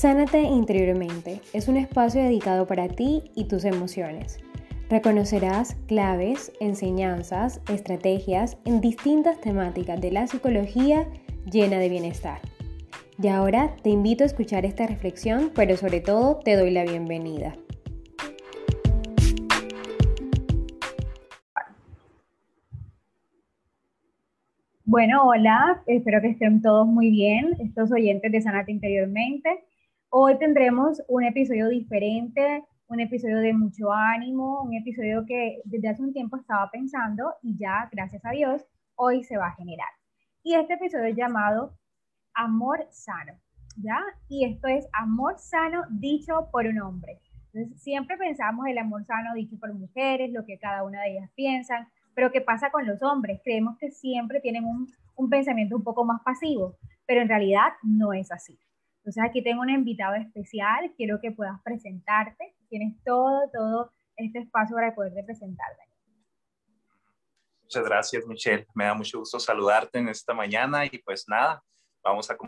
Sánate interiormente es un espacio dedicado para ti y tus emociones. Reconocerás claves, enseñanzas, estrategias en distintas temáticas de la psicología llena de bienestar. Y ahora te invito a escuchar esta reflexión, pero sobre todo te doy la bienvenida. Bueno, hola, espero que estén todos muy bien, estos oyentes de Sanate Interiormente. Hoy tendremos un episodio diferente, un episodio de mucho ánimo, un episodio que desde hace un tiempo estaba pensando y ya, gracias a Dios, hoy se va a generar. Y este episodio es llamado Amor Sano, ¿ya? Y esto es amor sano dicho por un hombre. Entonces, siempre pensamos el amor sano dicho por mujeres, lo que cada una de ellas piensan, pero ¿qué pasa con los hombres? Creemos que siempre tienen un pensamiento un poco más pasivo, pero en realidad no es así. Entonces aquí tengo un invitado especial, quiero que puedas presentarte, tienes todo este espacio para poderte presentarte. Muchas gracias, Michelle. Me da mucho gusto saludarte en esta mañana y pues nada, vamos a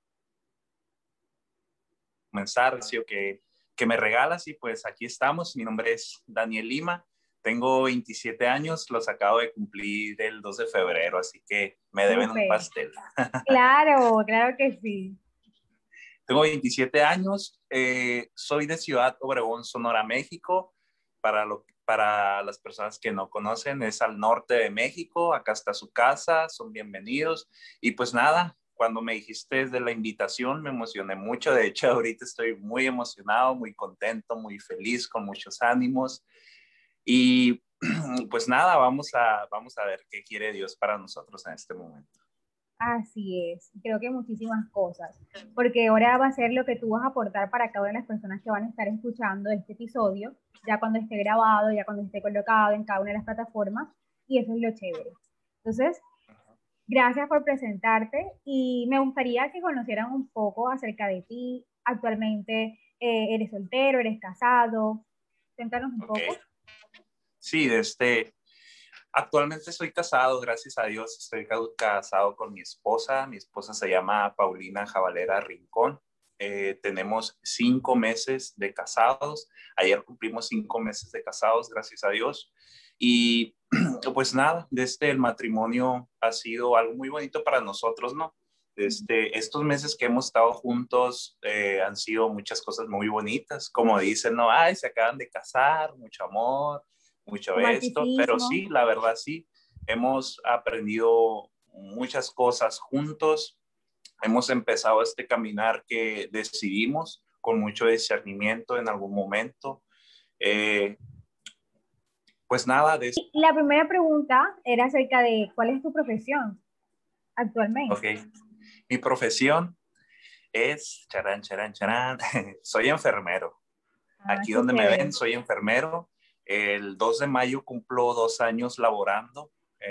comenzar que me regalas y pues aquí estamos. Mi nombre es Daniel Lima, tengo 27 años, los acabo de cumplir el 2 de febrero, así que me deben un Súper. pastel. Claro que sí. Tengo 27 años, soy de Ciudad Obregón, Sonora, México. Para las personas que no conocen, es al norte de México. Acá está su casa, son bienvenidos. Y pues nada, cuando me dijiste de la invitación, me emocioné mucho. De hecho, ahorita estoy muy emocionado, muy contento, muy feliz, con muchos ánimos. Y pues nada, vamos a ver qué quiere Dios para nosotros en este momento. Así es, creo que muchísimas cosas, porque ahora va a ser lo que tú vas a aportar para cada una de las personas que van a estar escuchando este episodio, ya cuando esté grabado, ya cuando esté colocado en cada una de las plataformas, y eso es lo chévere. Entonces, gracias por presentarte y me gustaría que conocieran un poco acerca de ti. Actualmente, ¿eres soltero, eres casado? Cuéntanos un Ok. poco. Sí, actualmente estoy casado, gracias a Dios, estoy casado con mi esposa. Mi esposa se llama Paulina Jabalera Rincón. Tenemos 5 meses de casados. Ayer cumplimos 5 meses de casados, gracias a Dios. Y pues nada, desde el matrimonio ha sido algo muy bonito para nosotros, ¿no? Desde estos meses que hemos estado juntos han sido muchas cosas muy bonitas. Como dicen, ¿no? Ay, se acaban de casar, mucho amor, mucho esto, pero Romanticismo. sí, la verdad sí, hemos aprendido muchas cosas juntos, hemos empezado este caminar que decidimos con mucho discernimiento en algún momento. Eh, pues nada, La primera pregunta era acerca de cuál es tu profesión ok, actualmente. mi profesión es, charán, charán, charán, soy enfermero. Ah, Aquí qué donde me ven, chévere. soy enfermero. El 2 de mayo cumplo 2 años laborando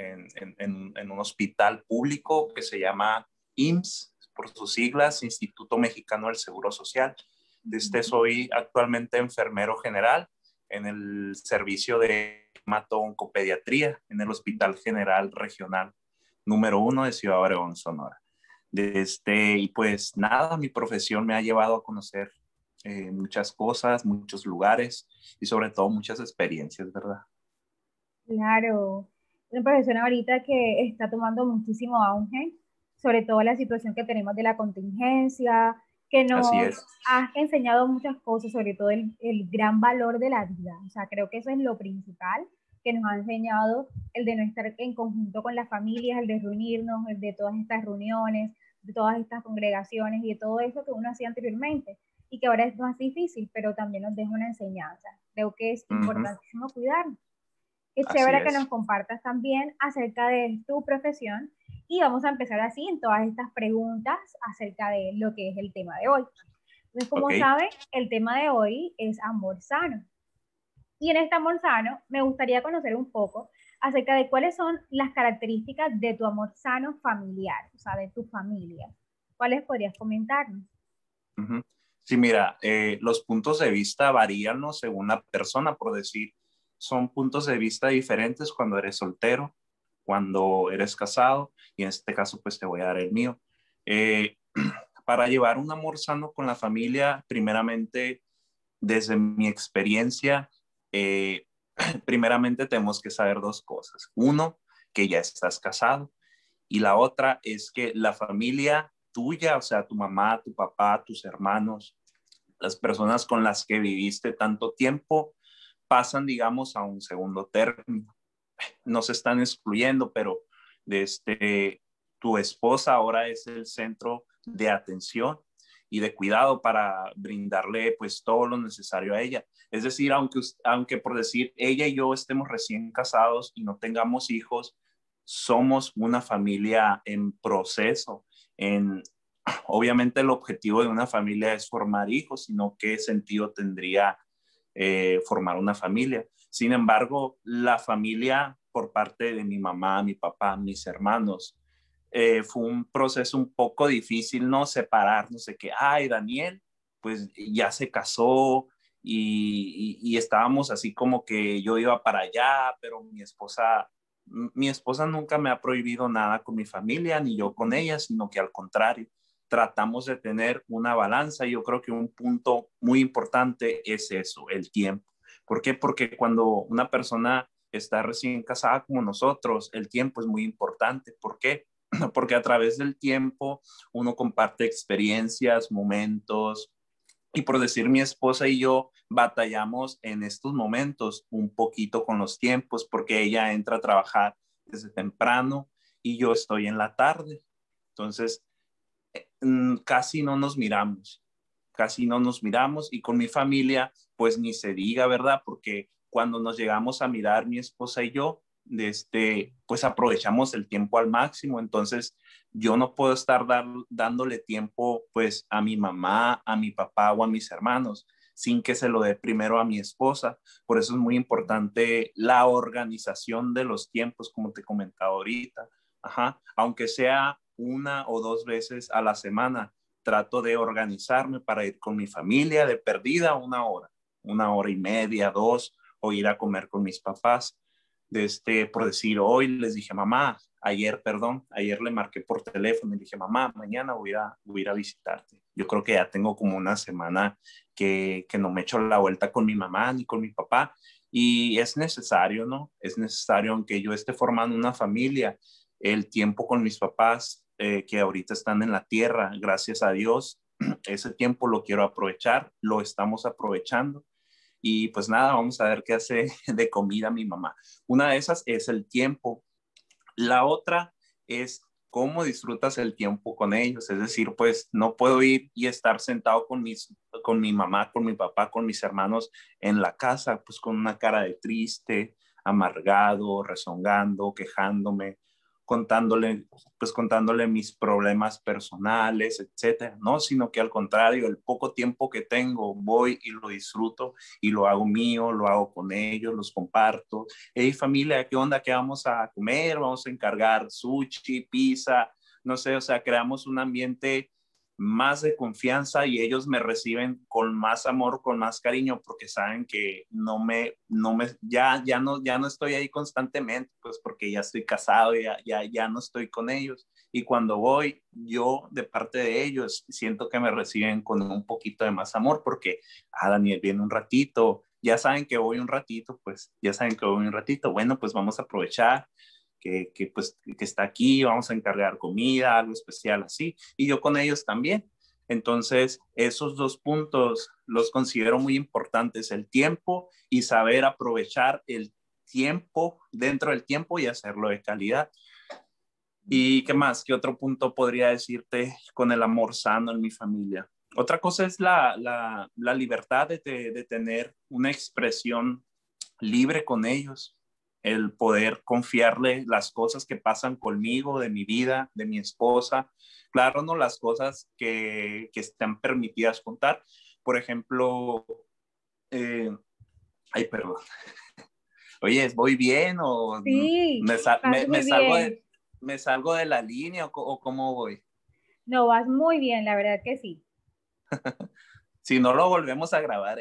en un hospital público que se llama IMSS, por sus siglas, Instituto Mexicano del Seguro Social. Soy actualmente enfermero general en el servicio de hemato-oncopediatría en el Hospital General Regional número 1 de Ciudad Obregón, Sonora. Y pues nada, mi profesión me ha llevado a conocer muchas cosas, muchos lugares y sobre todo muchas experiencias, ¿verdad? Claro, una profesión ahorita que está tomando muchísimo auge, sobre todo la situación que tenemos de la contingencia, que Así nos es. ha enseñado muchas cosas, sobre todo el gran valor de la vida. O sea, creo que eso es lo principal que nos ha enseñado el de no estar en conjunto con las familias, el de reunirnos, el de todas estas reuniones, de todas estas congregaciones y de todo eso que uno hacía anteriormente y que ahora es más difícil, pero también nos deja una enseñanza. Creo que es Ujú. importantísimo cuidarnos. Qué Así chévere que nos es. compartas también acerca de tu profesión y vamos a empezar así en todas estas preguntas acerca de lo que es el tema de hoy. Entonces, Ok. como saben, el tema de hoy es amor sano. Y en este amor sano me gustaría conocer un poco acerca de cuáles son las características de tu amor sano familiar, o sea, de tu familia. ¿Cuáles podrías comentarnos? Ujú. Sí, mira, los puntos de vista varían, ¿no? Según la persona, por decir, son puntos de vista diferentes cuando eres soltero, cuando eres casado, y en este caso, pues te voy a dar el mío. Eh, Para llevar un amor sano con la familia, primeramente, desde mi experiencia, primeramente tenemos que saber dos cosas. Uno, que ya estás casado, y la otra es que la familia tuya, o sea, tu mamá, tu papá, tus hermanos, las personas con las que viviste tanto tiempo, pasan, digamos, a un segundo término. No se están excluyendo, pero tu esposa ahora es el centro de atención y de cuidado para brindarle pues todo lo necesario a ella. Es decir, aunque por decir ella y yo estemos recién casados y no tengamos hijos, somos una familia en proceso. Obviamente el objetivo de una familia es formar hijos, sino qué sentido tendría formar una familia. Sin embargo, la familia por parte de mi mamá, mi papá, mis hermanos, fue un proceso un poco difícil, ¿no? Separarnos de que, ay, Daniel, pues ya se casó y estábamos así como que yo iba para allá, pero mi esposa nunca me ha prohibido nada con mi familia, ni yo con ella, sino que al contrario, tratamos de tener una balanza y yo creo que un punto muy importante es eso, el tiempo. ¿Por qué? Porque cuando una persona está recién casada como nosotros, el tiempo es muy importante. ¿Por qué? Porque a través del tiempo uno comparte experiencias, momentos, y por decir mi esposa y yo batallamos en estos momentos un poquito con los tiempos porque ella entra a trabajar desde temprano y yo estoy en la tarde. Entonces, casi no nos miramos, casi no nos miramos y con mi familia, pues ni se diga, ¿verdad? Porque cuando nos llegamos a mirar mi esposa y yo, pues aprovechamos el tiempo al máximo, entonces yo no puedo estar dándole tiempo pues a mi mamá, a mi papá o a mis hermanos sin que se lo dé primero a mi esposa. Por eso es muy importante la organización de los tiempos, como te comentaba ahorita. Ajá. Aunque sea una o dos veces a la semana, trato de organizarme para ir con mi familia de perdida una hora y media, dos, o ir a comer con mis papás. Por decir, hoy les dije, mamá, ayer le marqué por teléfono y dije, mamá, mañana voy a ir a visitarte. Yo creo que ya tengo como una semana que no me echo la vuelta con mi mamá ni con mi papá. Y es necesario, ¿no? Es necesario, aunque yo esté formando una familia, el tiempo con mis papás que ahorita están en la tierra, gracias a Dios, ese tiempo lo quiero aprovechar, lo estamos aprovechando y pues nada, vamos a ver qué hace de comida mi mamá. Una de esas es el tiempo. La otra es cómo disfrutas el tiempo con ellos. Es decir, pues no puedo ir y estar sentado con mi mamá, con mi papá, con mis hermanos en la casa, pues con una cara de triste, amargado, rezongando, quejándome, contándole, pues contándole mis problemas personales, etcétera, no, sino que al contrario, el poco tiempo que tengo, voy y lo disfruto y lo hago mío, lo hago con ellos, los comparto. Hey familia, ¿qué onda? ¿Qué vamos a comer? Vamos a encargar sushi, pizza, no sé, o sea, creamos un ambiente más de confianza y ellos me reciben con más amor, con más cariño, porque saben que ya no estoy ahí constantemente, pues porque ya estoy casado, ya no estoy con ellos. Y cuando voy, yo de parte de ellos siento que me reciben con un poquito de más amor, porque, Daniel viene un ratito, ya saben que voy un ratito, pues ya saben que voy un ratito, bueno, pues vamos a aprovechar pues, que está aquí, vamos a encargar comida, algo especial así, y yo con ellos también. Entonces, esos dos puntos los considero muy importantes, el tiempo y saber aprovechar el tiempo dentro del tiempo y hacerlo de calidad. ¿Y qué más? ¿Qué otro punto podría decirte con el amor sano en mi familia? Otra cosa es la libertad de tener una expresión libre con ellos, el poder confiarle las cosas que pasan conmigo, de mi vida, de mi esposa. Claro, no las cosas que están permitidas contar. Por ejemplo, ay, perdón. Oye, ¿voy bien o Sí, me, sa- vas muy salgo bien. me salgo de la línea o cómo voy? No, vas muy bien, la verdad que sí. Si no lo volvemos a grabar.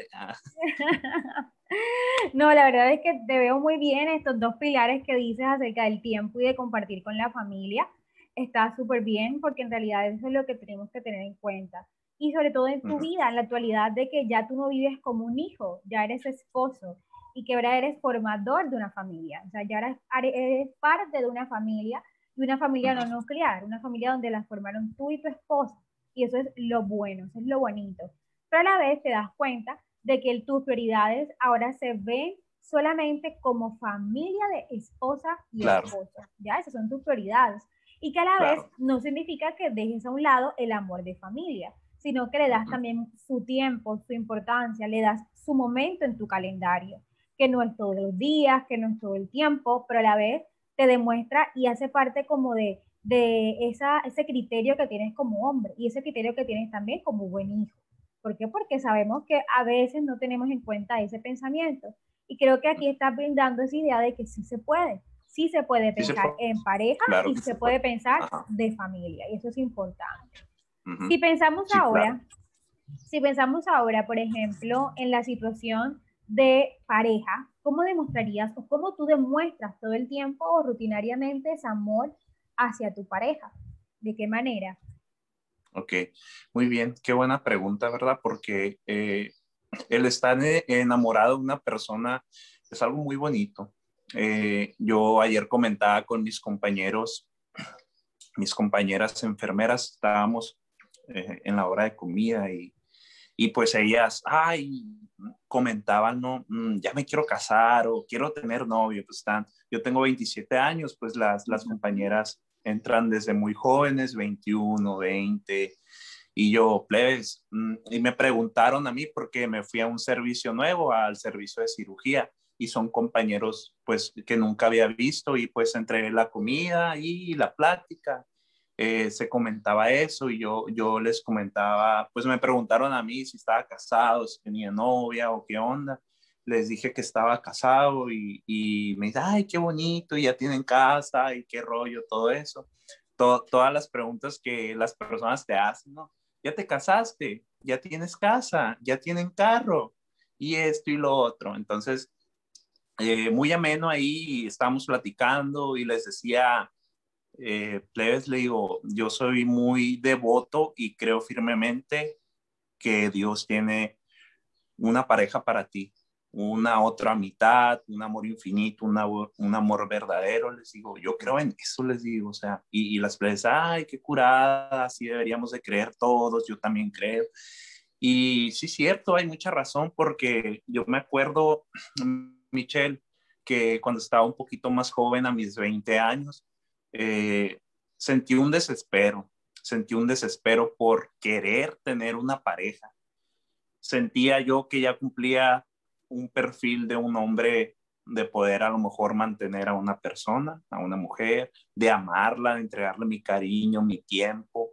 No, la verdad es que te veo muy bien estos dos pilares que dices acerca del tiempo y de compartir con la familia. está súper bien porque en realidad eso es lo que tenemos que tener en cuenta. Y sobre todo en tu vida, en la actualidad, de que ya tú no vives como un hijo, ya eres esposo y que ahora eres formador de una familia. O sea, ya eres parte de una familia y una familia no nuclear, una familia donde la formaron tú y tu esposa. Y eso es lo bueno, eso es lo bonito. Pero a la vez te das cuenta de que tus prioridades ahora se ven solamente como familia de esposa y Claro, esposo. Ya, esas son tus prioridades. Y que a la vez claro. no significa que dejes a un lado el amor de familia, sino que le das también su tiempo, su importancia, le das su momento en tu calendario, que no es todos los días, que no es todo el tiempo, pero a la vez te demuestra y hace parte como de ese criterio que tienes como hombre y ese criterio que tienes también como buen hijo. ¿Por qué? Porque sabemos que a veces no tenemos en cuenta ese pensamiento. Y creo que aquí está brindando esa idea de que sí se puede Sí se pensar puede, en pareja claro y que se se puede puede. pensar Ajá. de familia, y eso es importante. Ujú. Si pensamos Sí, claro. ahora, si pensamos ahora, por ejemplo, en la situación de pareja, ¿cómo demostrarías o cómo tú demuestras todo el tiempo o rutinariamente ese amor hacia tu pareja? ¿De qué manera? Ok, muy bien. Qué buena pregunta, ¿verdad? Porque el estar enamorado de una persona es algo muy bonito. Yo ayer comentaba con mis compañeros, mis compañeras enfermeras, estábamos en la hora de comida y pues ellas, ay, comentaban, no, ya me quiero casar o quiero tener novio, pues están, yo tengo 27 años, pues las compañeras entran desde muy jóvenes, 21, 20, y yo, plebes, y me preguntaron a mí porque me fui a un servicio nuevo, al servicio de cirugía, y son compañeros pues que nunca había visto y pues entre la comida y la plática se comentaba eso y yo les comentaba, pues me preguntaron a mí si estaba casado, si tenía novia o qué onda. Les dije que estaba casado y me dice, ay, qué bonito, y ya tienen casa y qué rollo, todo eso. Todas las preguntas que las personas te hacen, ¿no? Ya te casaste, ya tienes casa, ya tienen carro y esto y lo otro. Entonces, muy ameno ahí, estábamos platicando y les decía, plebes, le digo, yo soy muy devoto y creo firmemente que Dios tiene una pareja para ti, una otra mitad, un amor infinito, un amor verdadero, les digo, yo creo en eso, les digo, o sea, y las plebes, ay, qué curada, así deberíamos de creer todos, yo también creo. Y sí, cierto, hay mucha razón, porque yo me acuerdo, Michelle, que cuando estaba un poquito más joven, a mis 20 años, eh, sentí un desespero, sentí un desespero por querer tener una pareja. Sentía yo que ya cumplía un perfil de un hombre de poder a lo mejor mantener a una persona, a una mujer, de amarla, de entregarle mi cariño, mi tiempo.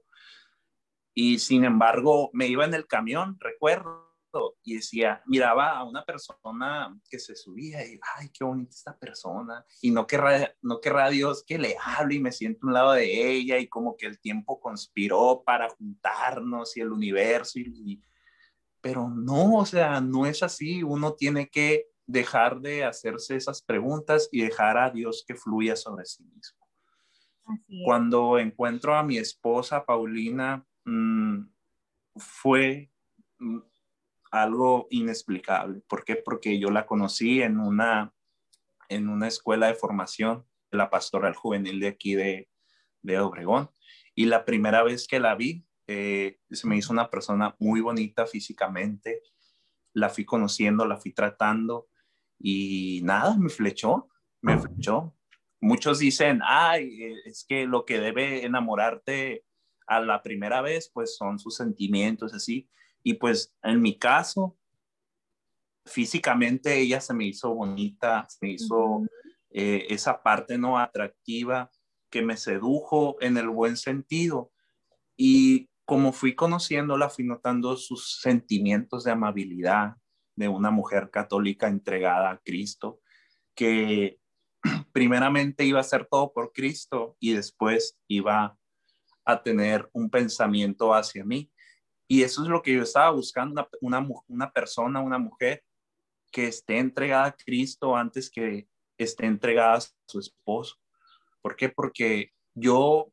Y sin embargo, me iba en el camión, recuerdo, y decía, miraba a una persona que se subía y, ay, qué bonita esta persona, y no querrá Dios que le hable y me siento a un lado de ella y como que el tiempo conspiró para juntarnos y el universo, pero no, o sea, no es así, uno tiene que dejar de hacerse esas preguntas y dejar a Dios que fluya sobre sí mismo. Así es. Cuando encuentro a mi esposa, Paulina, fue mm, algo inexplicable. ¿Por qué? Porque yo la conocí en una escuela de formación de la Pastoral Juvenil de aquí de Obregón. Y la primera vez que la vi, se me hizo una persona muy bonita físicamente. La fui conociendo, la fui tratando y nada, me flechó, me flechó. Muchos dicen, ay, es que lo que debe enamorarte a la primera vez, pues son sus sentimientos, así. Y pues en mi caso, físicamente ella se me hizo bonita, se me hizo Ujú. esa parte no atractiva que me sedujo en el buen sentido. Y como fui conociéndola, fui notando sus sentimientos de amabilidad de una mujer católica entregada a Cristo, que primeramente iba a hacer todo por Cristo y después iba a tener un pensamiento hacia mí. Y eso es lo que yo estaba buscando, una persona, una mujer que esté entregada a Cristo antes que esté entregada a su esposo. ¿Por qué? Porque yo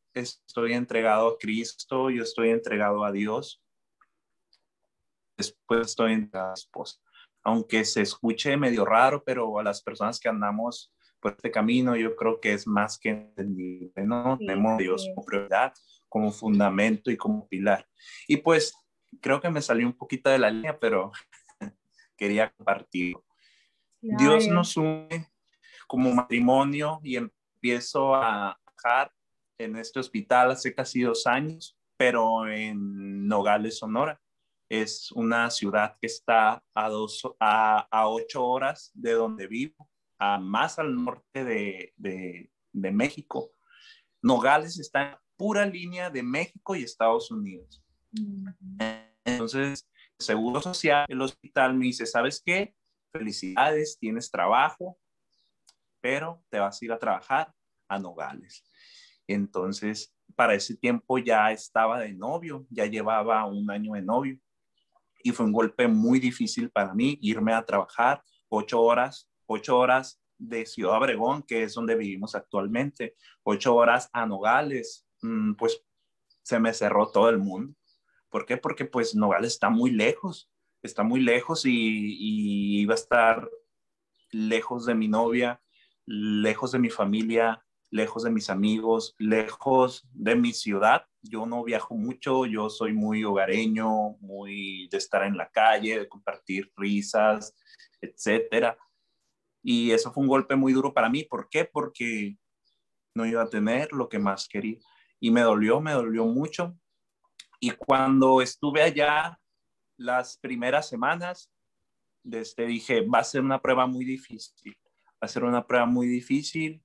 estoy entregado a Cristo, yo estoy entregado a Dios, después estoy entregado a mi esposa. Aunque se escuche medio raro, pero a las personas que andamos por este camino, yo creo que es más que entendible, ¿no? Sí, Tenemos a Dios como prioridad, como fundamento y como pilar. Y pues creo que me salió un poquito de la línea, pero quería compartirlo. Dios claro. nos une como matrimonio y empiezo a trabajar en este hospital hace casi 2 años, pero en Nogales, Sonora. Es una ciudad que está a 8 horas de donde vivo, más al norte de México. Nogales está en pura línea de México y Estados Unidos. Entonces, el Seguro Social, el hospital me dice, ¿sabes qué? Felicidades, tienes trabajo, pero te vas a ir a trabajar a Nogales. Entonces, para ese tiempo ya estaba de novio, ya llevaba 1 año de novio. Y fue un golpe muy difícil para mí irme a trabajar 8 horas de Ciudad Obregón, que es donde vivimos actualmente, 8 horas a Nogales, pues se me cerró todo el mundo. ¿Por qué? Porque pues Nogales está muy lejos y iba a estar lejos de mi novia, lejos de mi familia, lejos de mis amigos, lejos de mi ciudad. Yo no viajo mucho, yo soy muy hogareño, muy de estar en la calle, de compartir risas, etcétera. Y eso fue un golpe muy duro para mí. ¿Por qué? Porque no iba a tener lo que más quería. Y me dolió mucho. Y cuando estuve allá las primeras semanas, dije, va a ser una prueba muy difícil, va a ser una prueba muy difícil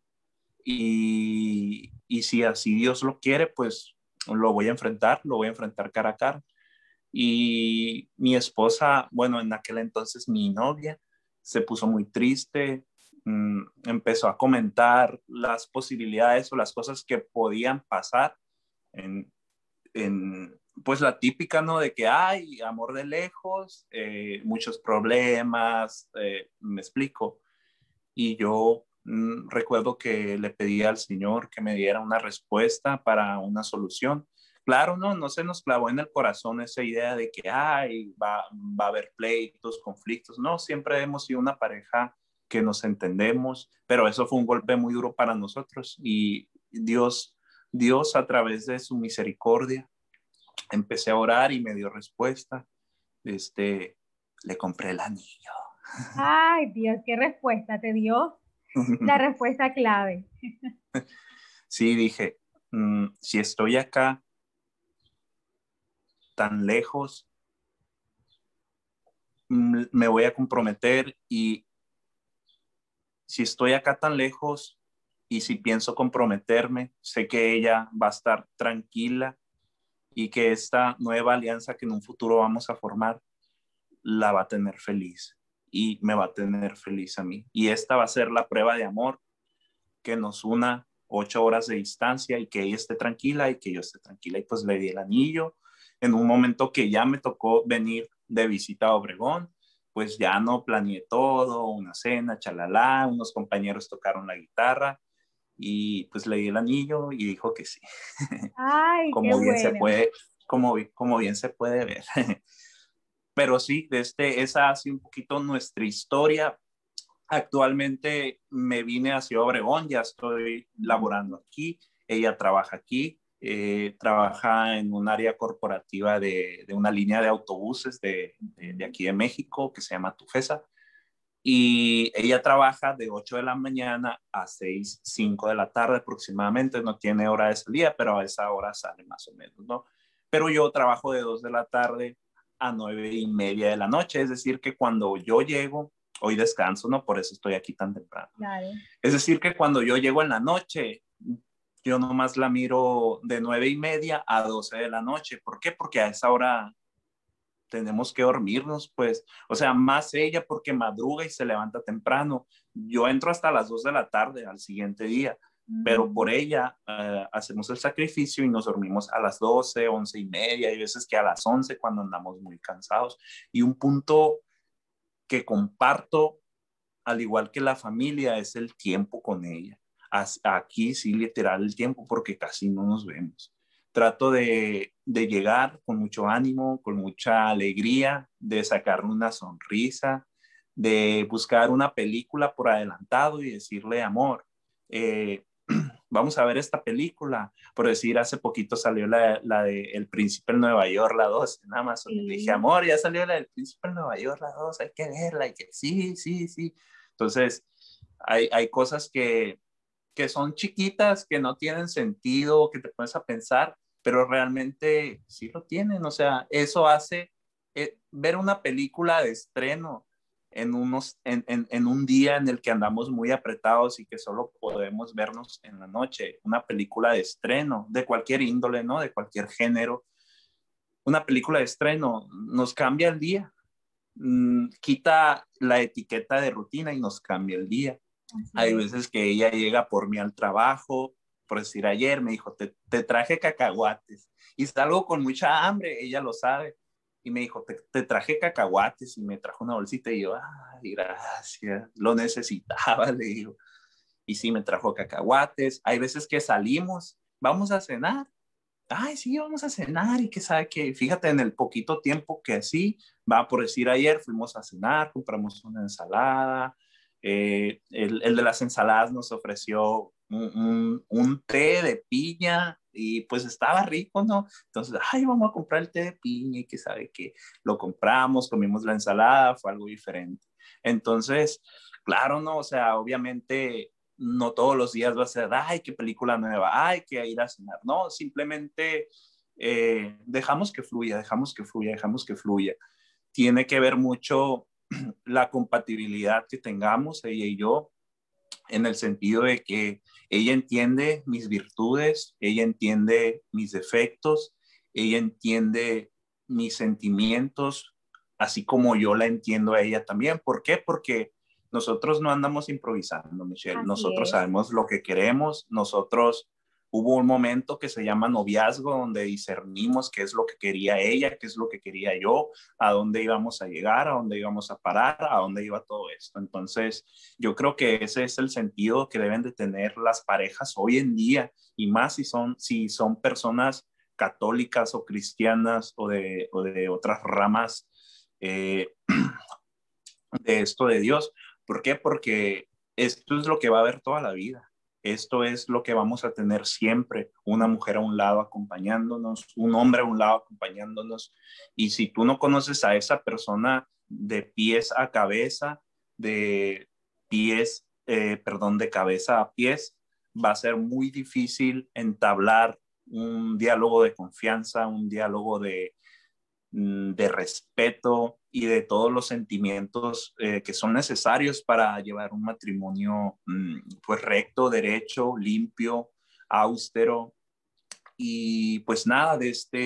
y si así Dios lo quiere, pues lo voy a enfrentar cara a cara. Y mi esposa, bueno, en aquel entonces mi novia, se puso muy triste, empezó a comentar las posibilidades o las cosas que podían pasar en, pues la típica, ¿no? De que hay amor de lejos, muchos problemas, me explico. Y yo recuerdo que le pedí al Señor que me diera una respuesta para una solución. Claro, no se nos clavó en el corazón esa idea de que va a haber pleitos, conflictos. No, siempre hemos sido una pareja que nos entendemos, pero eso fue un golpe muy duro para nosotros y Dios a través de su misericordia, empecé a orar y me dio respuesta. Le compré el anillo. Ay, Dios, qué respuesta te dio. La respuesta clave. Sí, dije, si estoy acá tan lejos, me voy a comprometer y si estoy acá tan lejos y si pienso comprometerme, sé que ella va a estar tranquila y que esta nueva alianza que en un futuro vamos a formar la va a tener feliz y me va a tener feliz a mí. Y esta va a ser la prueba de amor que nos una 8 horas de distancia y que ella esté tranquila y que yo esté tranquila. Y pues le di el anillo en un momento que ya me tocó venir de visita a Obregón, pues ya no planeé todo, una cena, chalala, unos compañeros tocaron la guitarra y pues le di el anillo y dijo que sí. Ay, qué Como bien se bueno. puede, como bien se puede ver. Pero sí, esa ha sido un poquito nuestra historia. Actualmente me vine hacia Obregón, ya estoy laborando aquí, ella trabaja aquí, trabaja en un área corporativa de una línea de autobuses de aquí de México que se llama Tufesa. Y ella trabaja de 8 de la mañana a 6, 5 de la tarde aproximadamente, no tiene hora de salida, pero a esa hora sale más o menos, ¿no? Pero yo trabajo de 2 de la tarde a 9:30 de la noche, es decir, que cuando yo llego, hoy descanso, ¿no? Por eso estoy aquí tan temprano. Claro. Es decir, que cuando yo llego en la noche, yo nomás la miro de 9:30 a 12 de la noche. ¿Por qué? Porque a esa hora tenemos que dormirnos, pues, o sea, más ella porque madruga y se levanta temprano. Yo entro hasta las 2 de la tarde al siguiente día, pero por ella hacemos el sacrificio y nos dormimos a las 12, 11:30, hay veces que a las 11 cuando andamos muy cansados. Y un punto que comparto, al igual que la familia, es el tiempo con ella. aquí sí literal el tiempo porque casi no nos vemos. Trato de llegar con mucho ánimo, con mucha alegría, de sacarle una sonrisa, de buscar una película por adelantado y decirle, amor, vamos a ver esta película. Por decir, hace poquito salió la de El Príncipe en Nueva York, la 2 en Amazon. Y le dije, Sí. amor, ya salió la del Príncipe en Nueva York, la 2, hay que verla. Y que sí, sí, sí. Entonces, hay cosas que son chiquitas, que no tienen sentido, que te pones a pensar, pero realmente sí lo tienen. O sea, eso hace ver una película de estreno en un día en el que andamos muy apretados y que solo podemos vernos en la noche, una película de estreno, de cualquier índole, ¿no? De cualquier género. Una película de estreno nos cambia el día, quita la etiqueta de rutina y nos cambia el día. Así Hay es. veces que ella llega por mí al trabajo, por decir ayer, me dijo, te traje cacahuates. Y salgo con mucha hambre, ella lo sabe. Y me dijo, te traje cacahuates y me trajo una bolsita y yo, ay, gracias, lo necesitaba, le digo. Y sí, me trajo cacahuates. Hay veces que salimos, vamos a cenar. Ay, sí, vamos a cenar y que sabe que, fíjate, en el poquito tiempo que sí, va por decir ayer, fuimos a cenar, compramos una ensalada, el de las ensaladas nos ofreció un té de piña y pues estaba rico, ¿no? Entonces, ay, vamos a comprar el té de piña y que sabe que lo compramos, comimos la ensalada, fue algo diferente. Entonces, claro, ¿no? O sea, obviamente no todos los días va a ser, ay, qué película nueva, ay, que ir a cenar. No, simplemente dejamos que fluya, dejamos que fluya, dejamos que fluya. Tiene que ver mucho la compatibilidad que tengamos ella y yo, en el sentido de que ella entiende mis virtudes, ella entiende mis defectos, ella entiende mis sentimientos, así como yo la entiendo a ella también. ¿Por qué? Porque nosotros no andamos improvisando, Michelle. Así Nosotros es. sabemos lo que queremos. Nosotros hubo un momento que se llama noviazgo, donde discernimos qué es lo que quería ella, qué es lo que quería yo, a dónde íbamos a llegar, a dónde íbamos a parar, a dónde iba todo esto. Entonces, yo creo que ese es el sentido que deben de tener las parejas hoy en día, y más si son personas católicas o cristianas o de otras ramas eh, de esto de Dios. ¿Por qué? Porque esto es lo que va a haber toda la vida. Esto es lo que vamos a tener siempre, una mujer a un lado acompañándonos, un hombre a un lado acompañándonos. Y si tú no conoces a esa persona de pies a cabeza, de perdón, de cabeza a pies, va a ser muy difícil entablar un diálogo de confianza, un diálogo de respeto y de todos los sentimientos que son necesarios para llevar un matrimonio pues recto, derecho, limpio, austero. Y pues nada,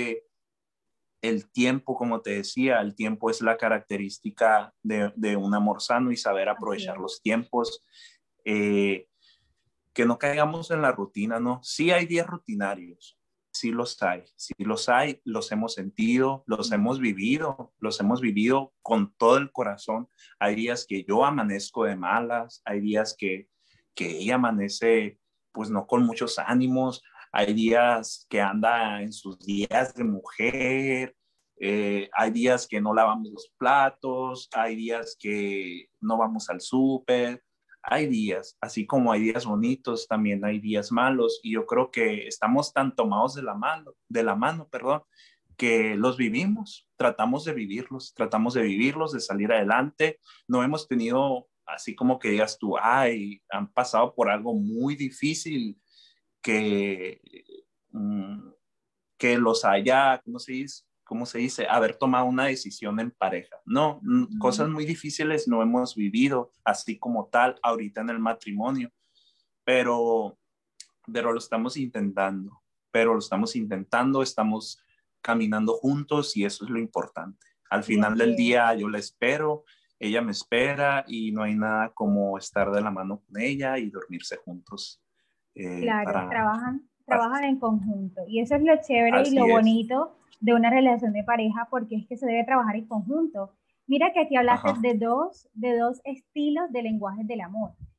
el tiempo, como te decía, el tiempo es la característica de un amor sano y saber Así aprovechar es. los tiempos. Eh, que no caigamos en la rutina, ¿no? Sí hay días rutinarios, sí los hay, los hemos sentido, los hemos vivido con todo el corazón. Hay días que yo amanezco de malas, hay días que ella amanece pues no con muchos ánimos, hay días que anda en sus días de mujer, hay días que no lavamos los platos, hay días que no vamos al súper, hay días, así como hay días bonitos, también hay días malos, y yo creo que estamos tan tomados de la mano, perdón, que los vivimos, tratamos de vivirlos, de salir adelante. No hemos tenido, así como que digas tú, ay, han pasado por algo muy difícil que, mm, que los haya, ¿cómo se dice? Haber tomado una decisión en pareja. No, cosas muy difíciles no hemos vivido así como tal ahorita en el matrimonio, pero, pero lo estamos intentando, estamos caminando juntos y eso es lo importante. Al Y final así del es. día yo la espero, ella me espera y no hay nada como estar de la mano con ella y dormirse juntos Claro, para... trabajan en conjunto. Y eso es lo chévere y lo Así es. bonito de una relación de pareja, porque es que se debe trabajar en conjunto. Mira que aquí hablaste Ajá. de dos estilos de lenguajes del amor.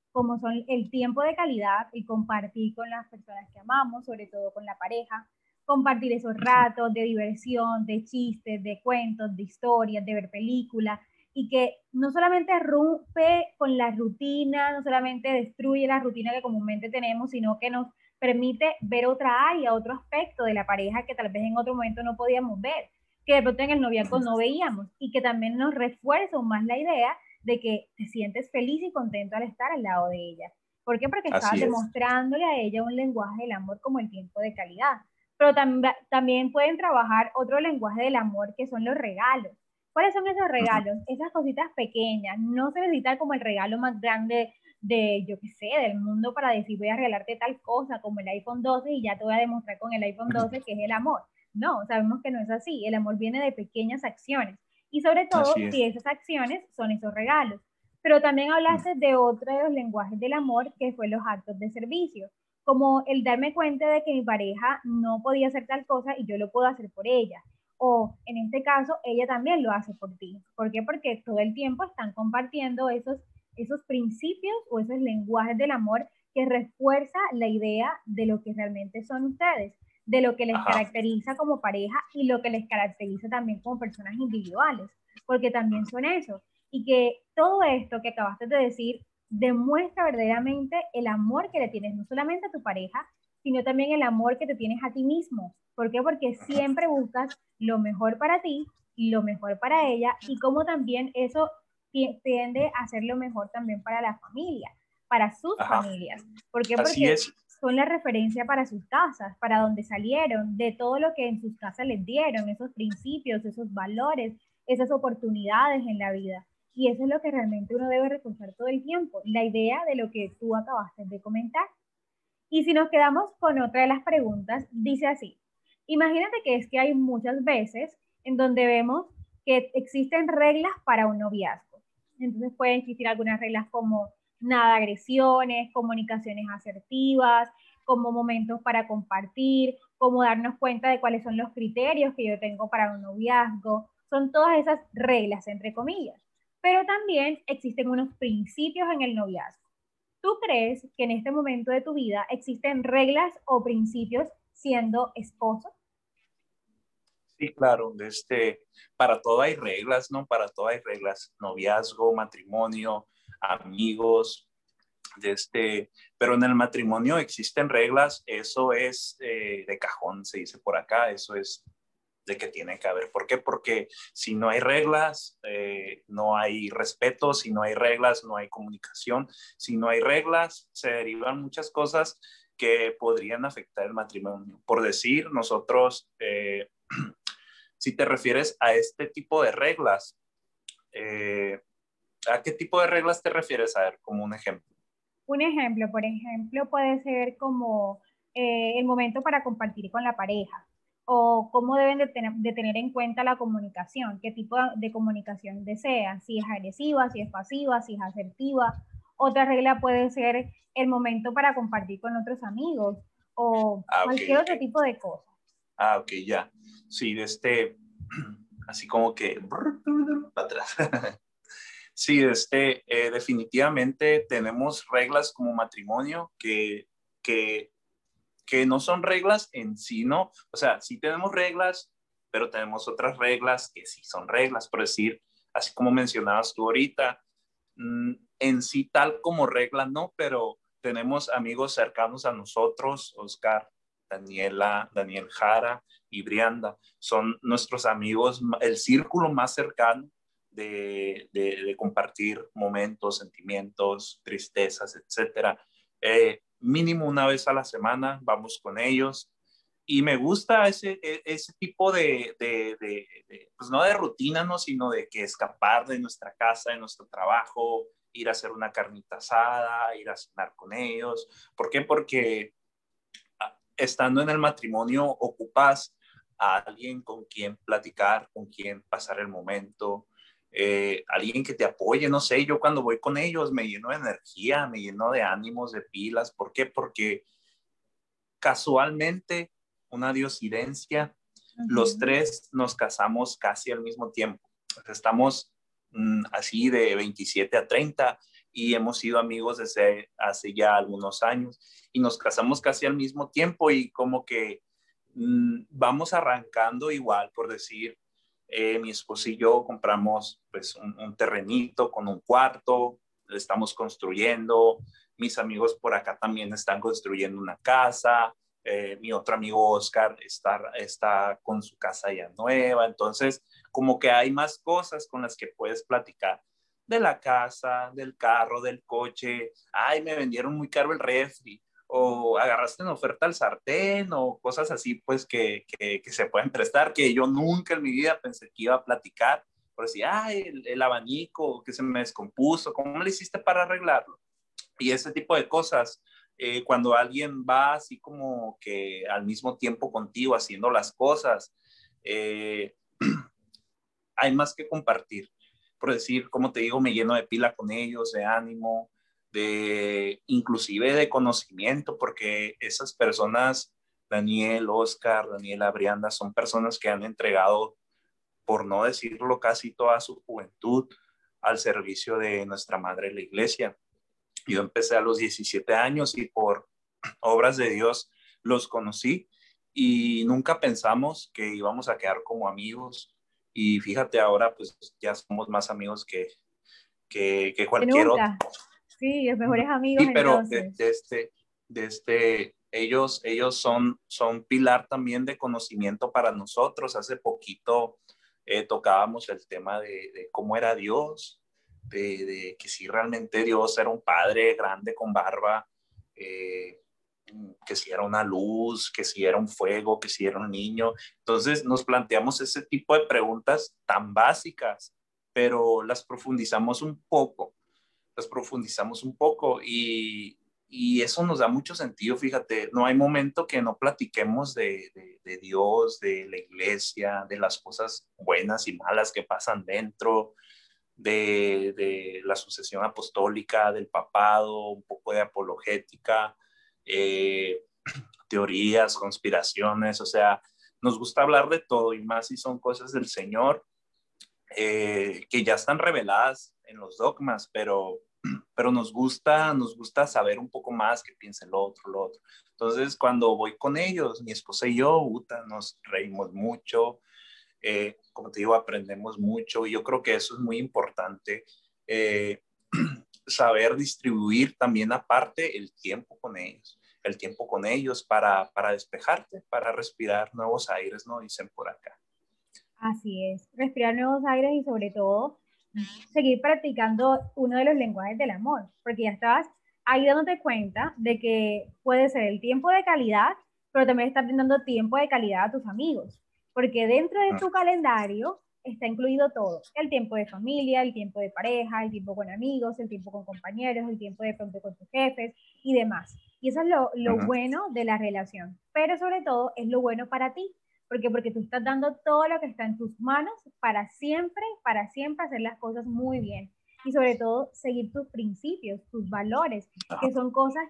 como son el tiempo de calidad, el compartir con las personas que amamos, sobre todo con la pareja, compartir esos ratos de diversión, de chistes, de cuentos, de historias, de ver películas, y que no solamente rompe con la rutina, no solamente destruye la rutina que comúnmente tenemos, sino que nos permite ver otra área, otro aspecto de la pareja que tal vez en otro momento no podíamos ver, que de pronto en el noviazgo no veíamos, y que también nos refuerza aún más la idea de que te sientes feliz y contento al estar al lado de ella. ¿Por qué? Porque estabas Así es. demostrándole a ella un lenguaje del amor como el tiempo de calidad. Pero también pueden trabajar otro lenguaje del amor que son los regalos. ¿Cuáles son esos regalos? Esas cositas pequeñas. No se necesita como el regalo más grande de, yo qué sé, del mundo para decir voy a regalarte tal cosa como el iPhone 12 y ya te voy a demostrar con el iPhone 12 que es el amor. No, sabemos que no es así. El amor viene de pequeñas acciones. Y sobre todo Así es. si esas acciones son esos regalos. Pero también hablaste de otro de los lenguajes del amor, que fue los actos de servicio, como el darme cuenta de que mi pareja no podía hacer tal cosa y yo lo puedo hacer por ella. O en este caso, ella también lo hace por ti. ¿Por qué? Porque todo el tiempo están compartiendo esos principios o esos lenguajes del amor que refuerza la idea de lo que realmente son ustedes, de lo que les Ajá. caracteriza como pareja y lo que les caracteriza también como personas individuales, porque también son eso. Y que todo esto que acabaste de decir demuestra verdaderamente el amor que le tienes no solamente a tu pareja, sino también el amor que te tienes a ti mismo. ¿Por qué? Porque siempre buscas lo mejor para ti y lo mejor para ella, y como también eso tiende a ser lo mejor también para la familia, para sus Ajá. familias. ¿Por qué? Así Porque es. son la referencia para sus casas, para donde salieron, de todo lo que en sus casas les dieron, esos principios, esos valores, esas oportunidades en la vida. Y eso es lo que realmente uno debe reforzar todo el tiempo, la idea de lo que tú acabaste de comentar. Y si nos quedamos con otra de las preguntas, dice así, imagínate que es que hay muchas veces en donde vemos que existen reglas para un noviazgo. Entonces pueden existir algunas reglas como nada de agresiones, comunicaciones asertivas, como momentos para compartir, como darnos cuenta de cuáles son los criterios que yo tengo para un noviazgo. Son todas esas reglas, entre comillas. Pero también existen unos principios en el noviazgo. ¿Tú crees que en este momento de tu vida existen reglas o principios siendo esposo? Sí, claro, para todo hay reglas, ¿no? Para todo hay reglas, noviazgo, matrimonio, amigos, pero en el matrimonio existen reglas, eso es de cajón, se dice por acá, eso es de que tiene que haber. ¿Por qué? Porque si no hay reglas, no hay respeto, si no hay reglas, no hay comunicación, si no hay reglas, se derivan muchas cosas que podrían afectar el matrimonio. Por decir, nosotros, si te refieres a este tipo de reglas, eh, ¿a qué tipo de reglas te refieres? A ver, como un ejemplo. Un ejemplo, por ejemplo, puede ser como el momento para compartir con la pareja o cómo deben de tener en cuenta la comunicación, qué tipo de comunicación desean, si es agresiva, si es pasiva, si es asertiva. Otra regla puede ser el momento para compartir con otros amigos o Ah, ok, cualquier ok. otro tipo de cosas. Ah, ok, ya. Sí, así como que para atrás. Sí, definitivamente tenemos reglas como matrimonio que, que no son reglas en sí, ¿no? O sea, sí tenemos reglas, pero tenemos otras reglas que sí son reglas. Por decir, así como mencionabas tú ahorita, en sí tal como reglas, no, pero tenemos amigos cercanos a nosotros, Oscar, Daniela, Daniel Jara y Brianda. Son nuestros amigos, el círculo más cercano de compartir momentos, sentimientos, tristezas, etcétera. Mínimo una vez a la semana vamos con ellos y me gusta ese tipo pues no de rutina, ¿no? Sino de que escapar de nuestra casa, de nuestro trabajo, ir a hacer una carnita asada, ir a cenar con ellos. ¿Por qué? Porque estando en el matrimonio ocupas a alguien con quien platicar, con quien pasar el momento, alguien que te apoye, no sé, yo cuando voy con ellos me lleno de energía, me lleno de ánimos, de pilas. ¿Por qué? Porque casualmente, una diosidencia, los Ujú. tres nos casamos casi al mismo tiempo. Estamos así de 27 a 30 y hemos sido amigos desde hace ya algunos años y nos casamos casi al mismo tiempo y como que vamos arrancando igual, por decir, mi esposo y yo compramos pues un terrenito con un cuarto, le estamos construyendo, mis amigos por acá también están construyendo una casa, mi otro amigo Oscar está con su casa ya nueva, entonces como que hay más cosas con las que puedes platicar de la casa, del carro, del coche, ay, me vendieron muy caro el refri, o agarraste en oferta el sartén, o cosas así, pues que se pueden prestar, que yo nunca en mi vida pensé que iba a platicar, por decir, ay, el abanico que se me descompuso, ¿cómo le hiciste para arreglarlo? Y ese tipo de cosas, cuando alguien va así como que al mismo tiempo contigo haciendo las cosas, eh, hay más que compartir. Por decir, como te digo, me lleno de pila con ellos, de ánimo, de inclusive de conocimiento, porque esas personas, Daniel, Oscar, Daniela, Brianda, son personas que han entregado, por no decirlo, casi toda su juventud al servicio de nuestra madre, la iglesia. Yo empecé a los 17 años y por obras de Dios los conocí y nunca pensamos que íbamos a quedar como amigos. Y fíjate, ahora pues ya somos más amigos que Que cualquier otro. nunca. Sí, los mejores amigos Sí, pero entonces. ellos son pilar también de conocimiento para nosotros. Hace poquito tocábamos el tema de cómo era Dios, de que si realmente Dios era un padre grande con barba, eh, que si era una luz, que si era un fuego, que si era un niño. Entonces nos planteamos ese tipo de preguntas tan básicas, pero las profundizamos un poco y eso nos da mucho sentido, fíjate, no hay momento que no platiquemos de Dios, de la iglesia, de las cosas buenas y malas que pasan dentro, de la sucesión apostólica, del papado, un poco de apologética, eh, teorías, conspiraciones, o sea, nos gusta hablar de todo y más si son cosas del Señor que ya están reveladas en los dogmas, pero nos gusta saber un poco más qué piensa el otro, lo otro. Entonces, cuando voy con ellos, mi esposa y yo, nos reímos mucho, como te digo, aprendemos mucho y yo creo que eso es muy importante, eh, saber distribuir también aparte el tiempo con ellos para despejarte, para respirar nuevos aires, ¿no? Dicen por acá. Así es, respirar nuevos aires y sobre todo seguir practicando uno de los lenguajes del amor, porque ya estabas ahí dándote cuenta de que puede ser el tiempo de calidad, pero también estás brindando tiempo de calidad a tus amigos, porque dentro de tu calendario está incluido todo, el tiempo de familia, el tiempo de pareja, el tiempo con amigos, el tiempo con compañeros, el tiempo de pronto con tus jefes y demás. Y eso es lo Ujú. bueno de la relación, pero sobre todo es lo bueno para ti, porque tú estás dando todo lo que está en tus manos para siempre hacer las cosas muy bien. Y sobre todo, seguir tus principios, tus valores, que son cosas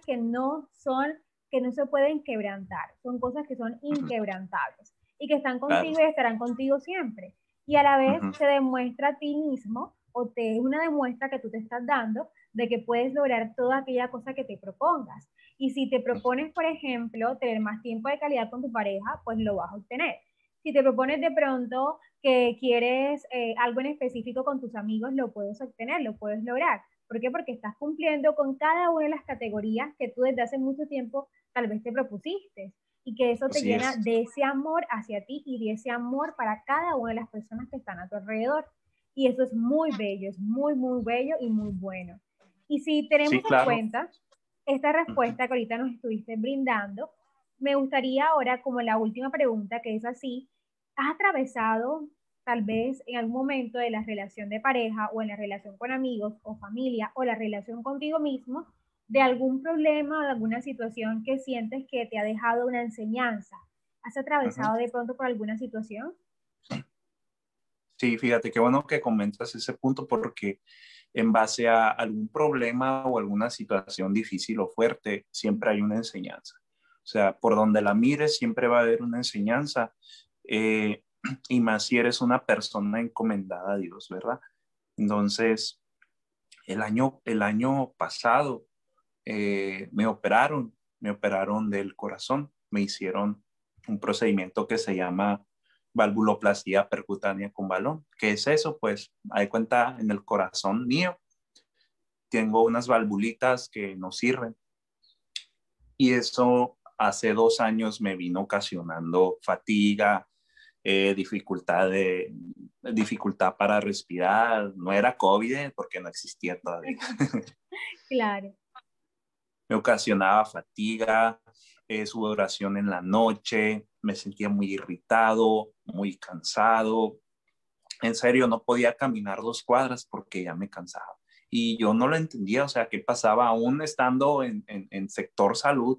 que no se pueden quebrantar, son cosas que son inquebrantables y que están Claro. contigo y estarán contigo siempre. Y a la vez Ujú. te demuestra a ti mismo o te es una demuestra que tú te estás dando de que puedes lograr toda aquella cosa que te propongas. Y si te propones, por ejemplo, tener más tiempo de calidad con tu pareja, pues lo vas a obtener. Si te propones de pronto que quieres algo en específico con tus amigos, lo puedes obtener, lo puedes lograr. ¿Por qué? Porque estás cumpliendo con cada una de las categorías que tú desde hace mucho tiempo tal vez te propusiste y que eso te Así llena es. de ese amor hacia ti y de ese amor para cada una de las personas que están a tu alrededor. Y eso es muy bello, es muy, muy bello y muy bueno. Y si Sí, tenemos en claro. cuenta esta Ujú. respuesta que ahorita nos estuviste brindando, me gustaría ahora, como la última pregunta, que es así, ¿has atravesado tal vez en algún momento de la relación de pareja o en la relación con amigos o familia o la relación contigo mismo de algún problema o de alguna situación que sientes que te ha dejado una enseñanza? ¿Has Ujú. atravesado de pronto por alguna situación? Sí, fíjate, qué bueno que comentas ese punto porque en base a algún problema o alguna situación difícil o fuerte, siempre hay una enseñanza. O sea, por donde la mires, siempre va a haber una enseñanza. eh, y más si eres una persona encomendada a Dios, ¿verdad? Entonces, el año pasado me operaron del corazón, me hicieron un procedimiento que se llama valvuloplastía percutánea con balón. ¿Qué es eso? Pues, hay cuenta, en el corazón mío tengo unas valvulitas que no sirven y eso hace 2 años me vino ocasionando fatiga, dificultad para respirar. No era COVID porque no existía todavía. Claro. Me ocasionaba fatiga, sudoración en la noche, me sentía muy irritado, muy cansado. En serio, no podía caminar 2 cuadras porque ya me cansaba. Y yo no lo entendía, o sea, qué pasaba aún estando en sector salud,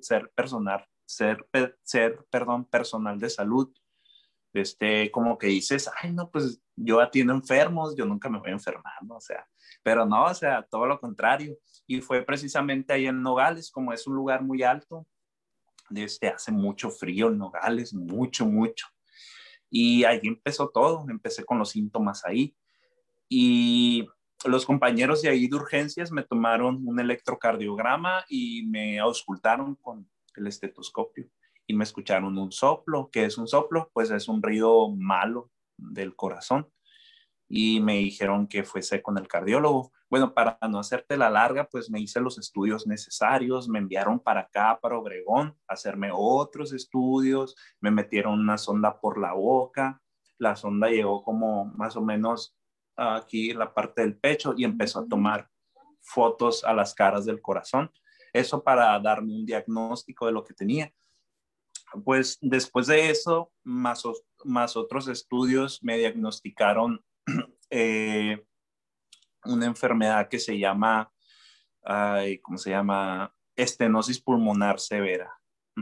personal de salud. Como que dices, ay, no, pues yo atiendo enfermos, yo nunca me voy a enfermar, ¿no? O sea, pero no, o sea, todo lo contrario. Y fue precisamente ahí en Nogales, como es un lugar muy alto, hace mucho frío en Nogales, mucho, mucho. Y ahí empezó todo, empecé con los síntomas ahí. Y los compañeros de ahí de urgencias me tomaron un electrocardiograma y me auscultaron con el estetoscopio y me escucharon un soplo. ¿Qué es un soplo? Pues es un ruido malo del corazón y me dijeron que fuese con el cardiólogo. Bueno, para no hacerte la larga, pues me hice los estudios necesarios, me enviaron para acá, para Obregón, a hacerme otros estudios, me metieron una sonda por la boca, la sonda llegó como más o menos aquí en la parte del pecho y empezó a tomar fotos a las caras del corazón. Eso para darme un diagnóstico de lo que tenía. Pues después de eso, más otros estudios me diagnosticaron eh, una enfermedad que se llama, ¿cómo se llama? Estenosis pulmonar severa.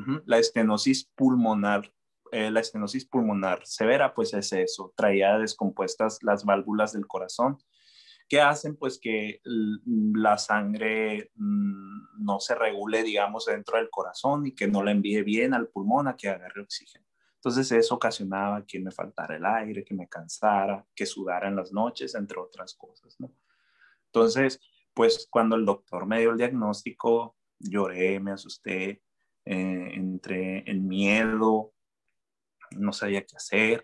La estenosis pulmonar severa, pues es eso, traía descompuestas las válvulas del corazón. ¿Qué hacen? Pues que la sangre no se regule, digamos, dentro del corazón y que no la envíe bien al pulmón a que agarre oxígeno. Entonces eso ocasionaba que me faltara el aire, que me cansara, que sudara en las noches, entre otras cosas, ¿no? Entonces, pues cuando el doctor me dio el diagnóstico, lloré, me asusté, entré en miedo, no sabía qué hacer.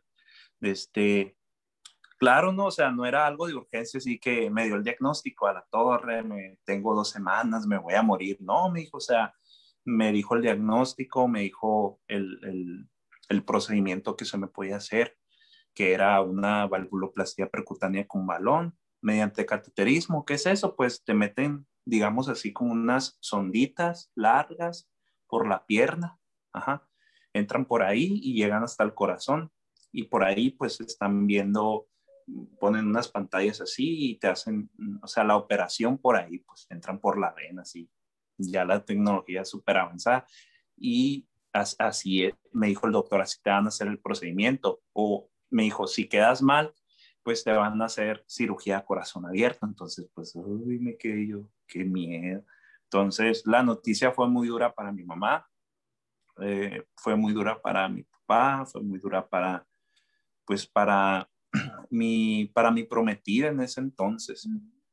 Claro, no, o sea, no era algo de urgencia, así que me dio el diagnóstico a la torre, tengo 2 semanas, me voy a morir. No, me dijo, o sea, me dijo el diagnóstico, me dijo el procedimiento que se me podía hacer, que era una valvuloplastía percutánea con balón mediante cateterismo. ¿Qué es eso? Pues te meten, digamos así, como unas sonditas largas por la pierna, ajá, entran por ahí y llegan hasta el corazón y por ahí pues están viendo, ponen unas pantallas así y te hacen, o sea, la operación por ahí, pues entran por la vena, así, ya la tecnología es súper avanzada y así me dijo el doctor, así te van a hacer el procedimiento. O me dijo, si quedas mal, pues te van a hacer cirugía a corazón abierto. Entonces, pues, uy, me quedé yo, qué miedo. Entonces, la noticia fue muy dura para mi mamá, fue muy dura para mi papá, fue muy dura pues, para mi prometida en ese entonces.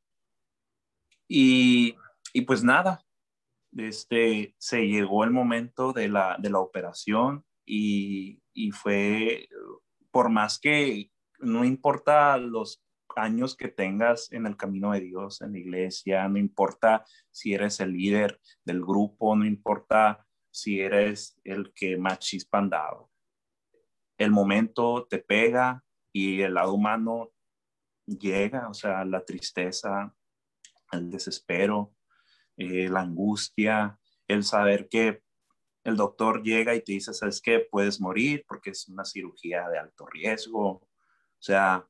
Y, y pues nada, se llegó el momento de la operación y fue, por más que no importa los años que tengas en el camino de Dios, en la iglesia, no importa si eres el líder del grupo, no importa si eres el que más chispa han dado. El momento te pega y el lado humano llega, o sea, la tristeza, el desespero, la angustia, el saber que el doctor llega y te dice, ¿sabes qué? Puedes morir porque es una cirugía de alto riesgo. O sea,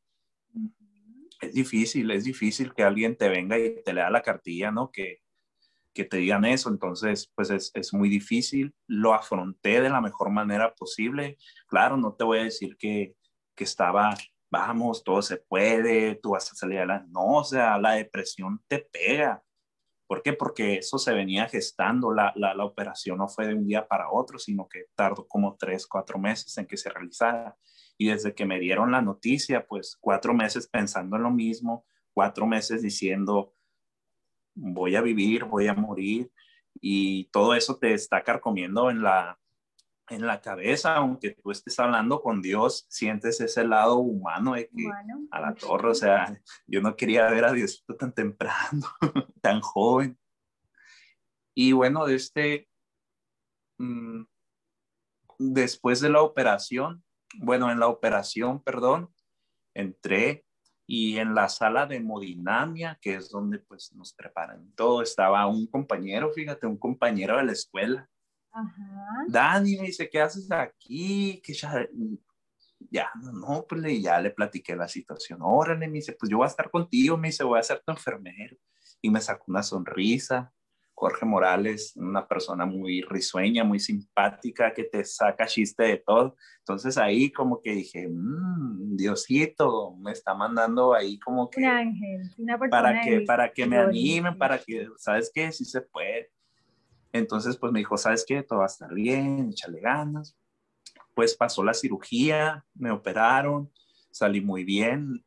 es difícil que alguien te venga y te lea la cartilla, ¿no? Que te digan eso. Entonces, pues es muy difícil. Lo afronté de la mejor manera posible. Claro, no te voy a decir que estaba, vamos, todo se puede, tú vas a salir adelante. No, o sea, la depresión te pega. ¿Por qué? Porque eso se venía gestando. La operación no fue de un día para otro, sino que tardó como 3, 4 meses en que se realizara. Y desde que me dieron la noticia, pues 4 meses pensando en lo mismo, 4 meses diciendo, voy a vivir, voy a morir, y todo eso te está carcomiendo en la cabeza, aunque tú estés hablando con Dios, sientes ese lado humano de que Humano. a la torre, o sea, yo no quería ver a Diosito tan temprano, tan joven. Y bueno, mmm, después de la operación, bueno, en la operación, perdón, entré y en la sala de hemodinamia, que es donde pues nos preparan todo, estaba un compañero, fíjate, un compañero de la escuela. Ajá. Dani, me dice, ¿qué haces aquí? Que ya, no, pues ya le platiqué la situación. Órale, me dice, pues yo voy a estar contigo, me dice, voy a ser tu enfermero. Y me sacó una sonrisa. Jorge Morales, una persona muy risueña, muy simpática, que te saca chiste de todo. Entonces ahí como que dije, Diosito, me está mandando ahí como Un que ángel, una persona de para que me gloria. animen, Sí. para que, ¿sabes qué? Sí se puede. Entonces pues me dijo, ¿sabes qué? Todo va a estar bien, échale ganas. Pues pasó la cirugía, me operaron, salí muy bien.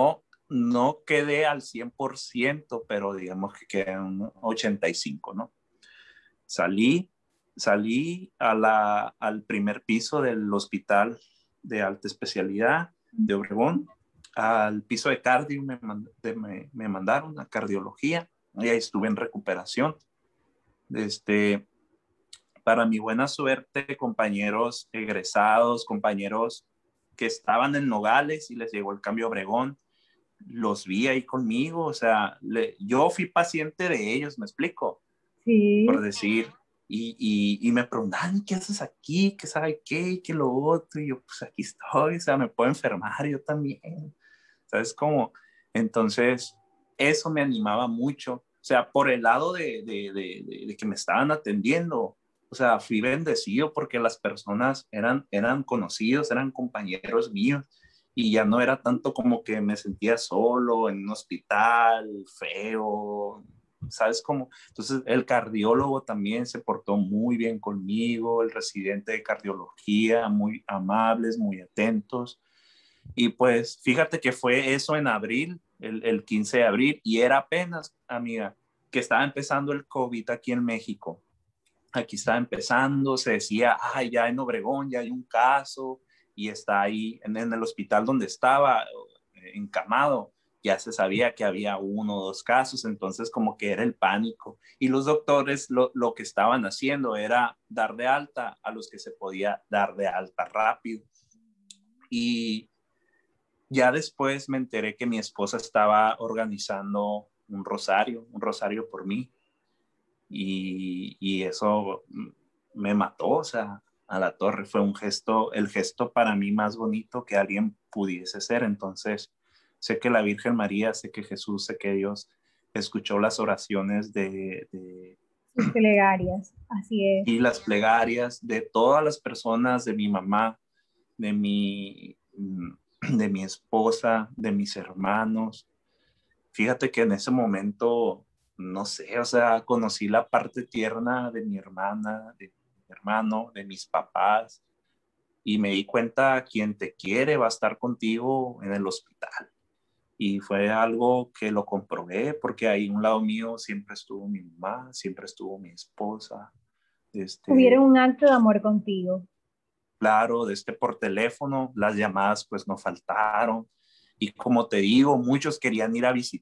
No quedé al 100%, pero digamos que quedé en un 85%, ¿no? Salí, salí al primer piso del hospital de alta especialidad de Obregón, al piso de cardio me mandaron a cardiología y ahí estuve en recuperación. Este, para mi buena suerte, compañeros egresados, compañeros que estaban en Nogales y les llegó el cambio a Obregón, los vi ahí conmigo, o sea, yo fui paciente de ellos, me explico, por Sí. decir, y me preguntaban, ¿qué haces aquí? ¿Qué sabe qué? ¿Qué lo otro? Y yo, pues aquí estoy, o sea, me puedo enfermar yo también, ¿sabes cómo? Entonces, eso me animaba mucho, o sea, por el lado de que me estaban atendiendo, o sea, fui bendecido porque las personas eran conocidos, eran compañeros míos, y ya no era tanto como que me sentía solo en un hospital, feo, ¿sabes cómo? Entonces, el cardiólogo también se portó muy bien conmigo, el residente de cardiología, muy amables, muy atentos. Y pues fíjate que fue eso en abril, el 15 de abril, y era apenas, amiga, que estaba empezando el COVID aquí en México. Aquí estaba empezando, se decía, ay, ya en Obregón ya hay un caso, y está ahí en el hospital donde estaba, encamado, ya se sabía que había uno o dos casos, entonces como que era el pánico. Y los doctores lo que estaban haciendo era dar de alta a los que se podía dar de alta rápido. Y ya después me enteré que mi esposa estaba organizando un rosario por mí, y eso me mató, o sea, a la torre. Fue un gesto, el gesto para mí más bonito que alguien pudiese ser. Entonces, sé que la Virgen María, sé que Jesús, sé que Dios escuchó las oraciones Sus plegarias, así es. y las plegarias de todas las personas, de mi mamá, de de mi esposa, de mis hermanos. Fíjate que en ese momento, no sé, o sea, conocí la parte tierna de mi hermana, de mi hermano, de mis papás, y me di cuenta quien te quiere va a estar contigo en el hospital. Y fue algo que lo comprobé porque ahí a un lado mío siempre estuvo mi mamá, siempre estuvo mi esposa. Tuvieron Este, un acto de amor contigo. claro, por teléfono, las llamadas pues no faltaron. Y como te digo, muchos querían ir a visitar,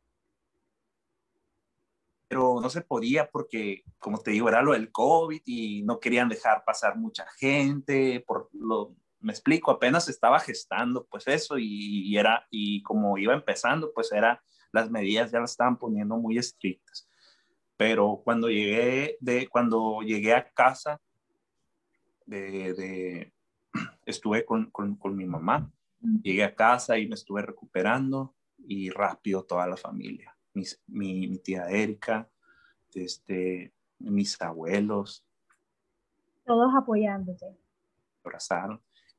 pero no se podía porque, como te digo, era lo del COVID y no querían dejar pasar mucha gente, me explico, apenas estaba gestando pues eso, y como iba empezando, pues las medidas ya las estaban poniendo muy estrictas. Pero cuando llegué a casa, de estuve con mi mamá, llegué a casa y me estuve recuperando, y rápido toda la familia, mi tía Erika, mis abuelos Todos apoyándote. abrazaron,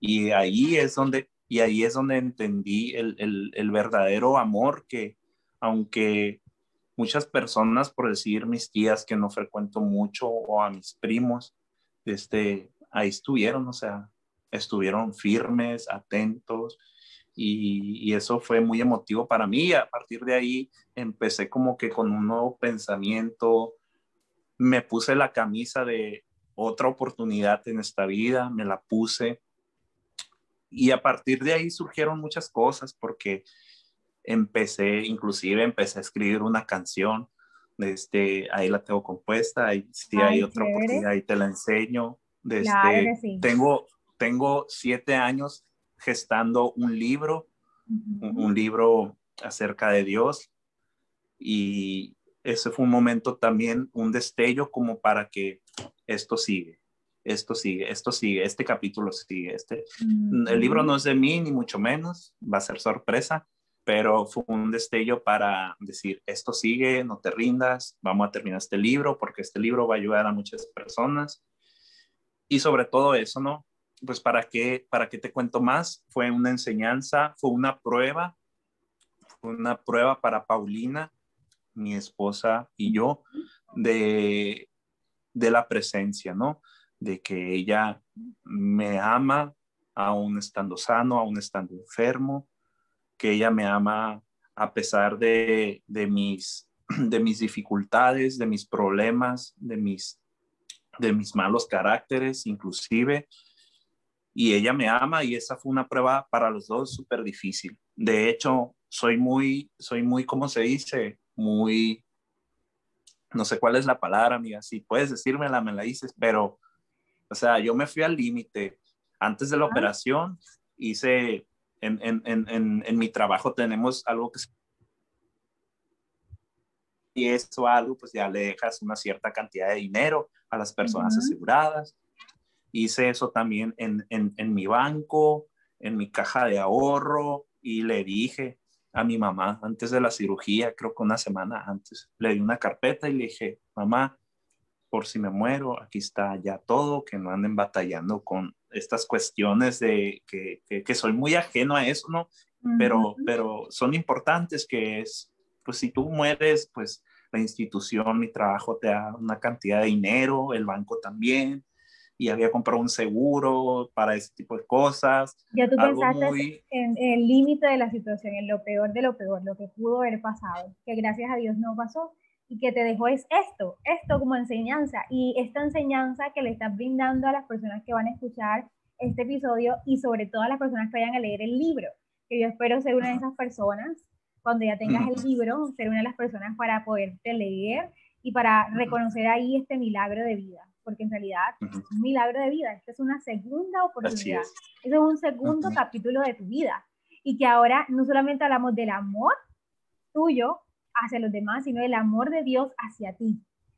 y ahí es donde entendí el verdadero amor, que aunque muchas personas, por decir mis tías que no frecuento mucho, o a mis primos, ahí estuvieron, o sea, estuvieron firmes, atentos, y eso fue muy emotivo para mí. A partir de ahí empecé como que con un nuevo pensamiento, me puse la camisa de otra oportunidad en esta vida, me la puse y a partir de ahí surgieron muchas cosas porque empecé a escribir una canción, ahí la tengo compuesta, ahí si hay Ay, otra chévere. oportunidad ahí te la enseño. Claro que sí. Tengo 7 años gestando un libro, Ujú. un libro acerca de Dios, y ese fue un momento también, un destello como para que esto sigue, esto sigue, esto sigue, este capítulo sigue, el libro Ujú. no es de mí, ni mucho menos, va a ser sorpresa, pero fue un destello para decir, esto sigue, no te rindas, vamos a terminar este libro, porque este libro va a ayudar a muchas personas, y sobre todo eso, ¿no? Pues para qué te cuento más, fue una enseñanza, fue una prueba para Paulina, mi esposa y yo, de, de la presencia, ¿no? De que ella me ama aún estando sano, aún estando enfermo, que ella me ama a pesar de mis dificultades, de mis problemas, de mis malos caracteres, inclusive, y ella me ama y esa fue una prueba para los dos súper difícil. De hecho, soy muy, ¿cómo se dice? Muy, no sé cuál es la palabra, amiga, si puedes decírmela, me la dices, pero, o sea, yo me fui al límite. Antes de la Ah, operación, hice, en mi trabajo tenemos algo que y eso algo, pues ya le dejas una cierta cantidad de dinero a las personas ujú. aseguradas. Hice eso también en mi banco, en mi caja de ahorro, y le dije a mi mamá antes de la cirugía, creo que una semana antes, le di una carpeta y le dije, mamá, por si me muero, aquí está ya todo, que no anden batallando con estas cuestiones de que soy muy ajeno a eso, ¿no? Ujú. Pero son importantes, que es, pues si tú mueres, pues la institución, mi trabajo te da una cantidad de dinero, el banco también, y había comprado un seguro para ese tipo de cosas, Ya tú algo pensaste muy, en el límite de la situación, en lo peor de lo peor, lo que pudo haber pasado, que gracias a Dios no pasó y que te dejó es esto como enseñanza y esta enseñanza que le estás brindando a las personas que van a escuchar este episodio y sobre todo a las personas que vayan a leer el libro, que yo espero ser una de esas personas, cuando ya tengas el libro, ser una de las personas para poderte leer y para reconocer ahí este milagro de vida, porque en realidad es un milagro de vida, esta es una segunda así oportunidad. es. Eso es un segundo capítulo de tu vida. Y que ahora no solamente hablamos del amor tuyo hacia los demás, sino del amor de Dios hacia ti,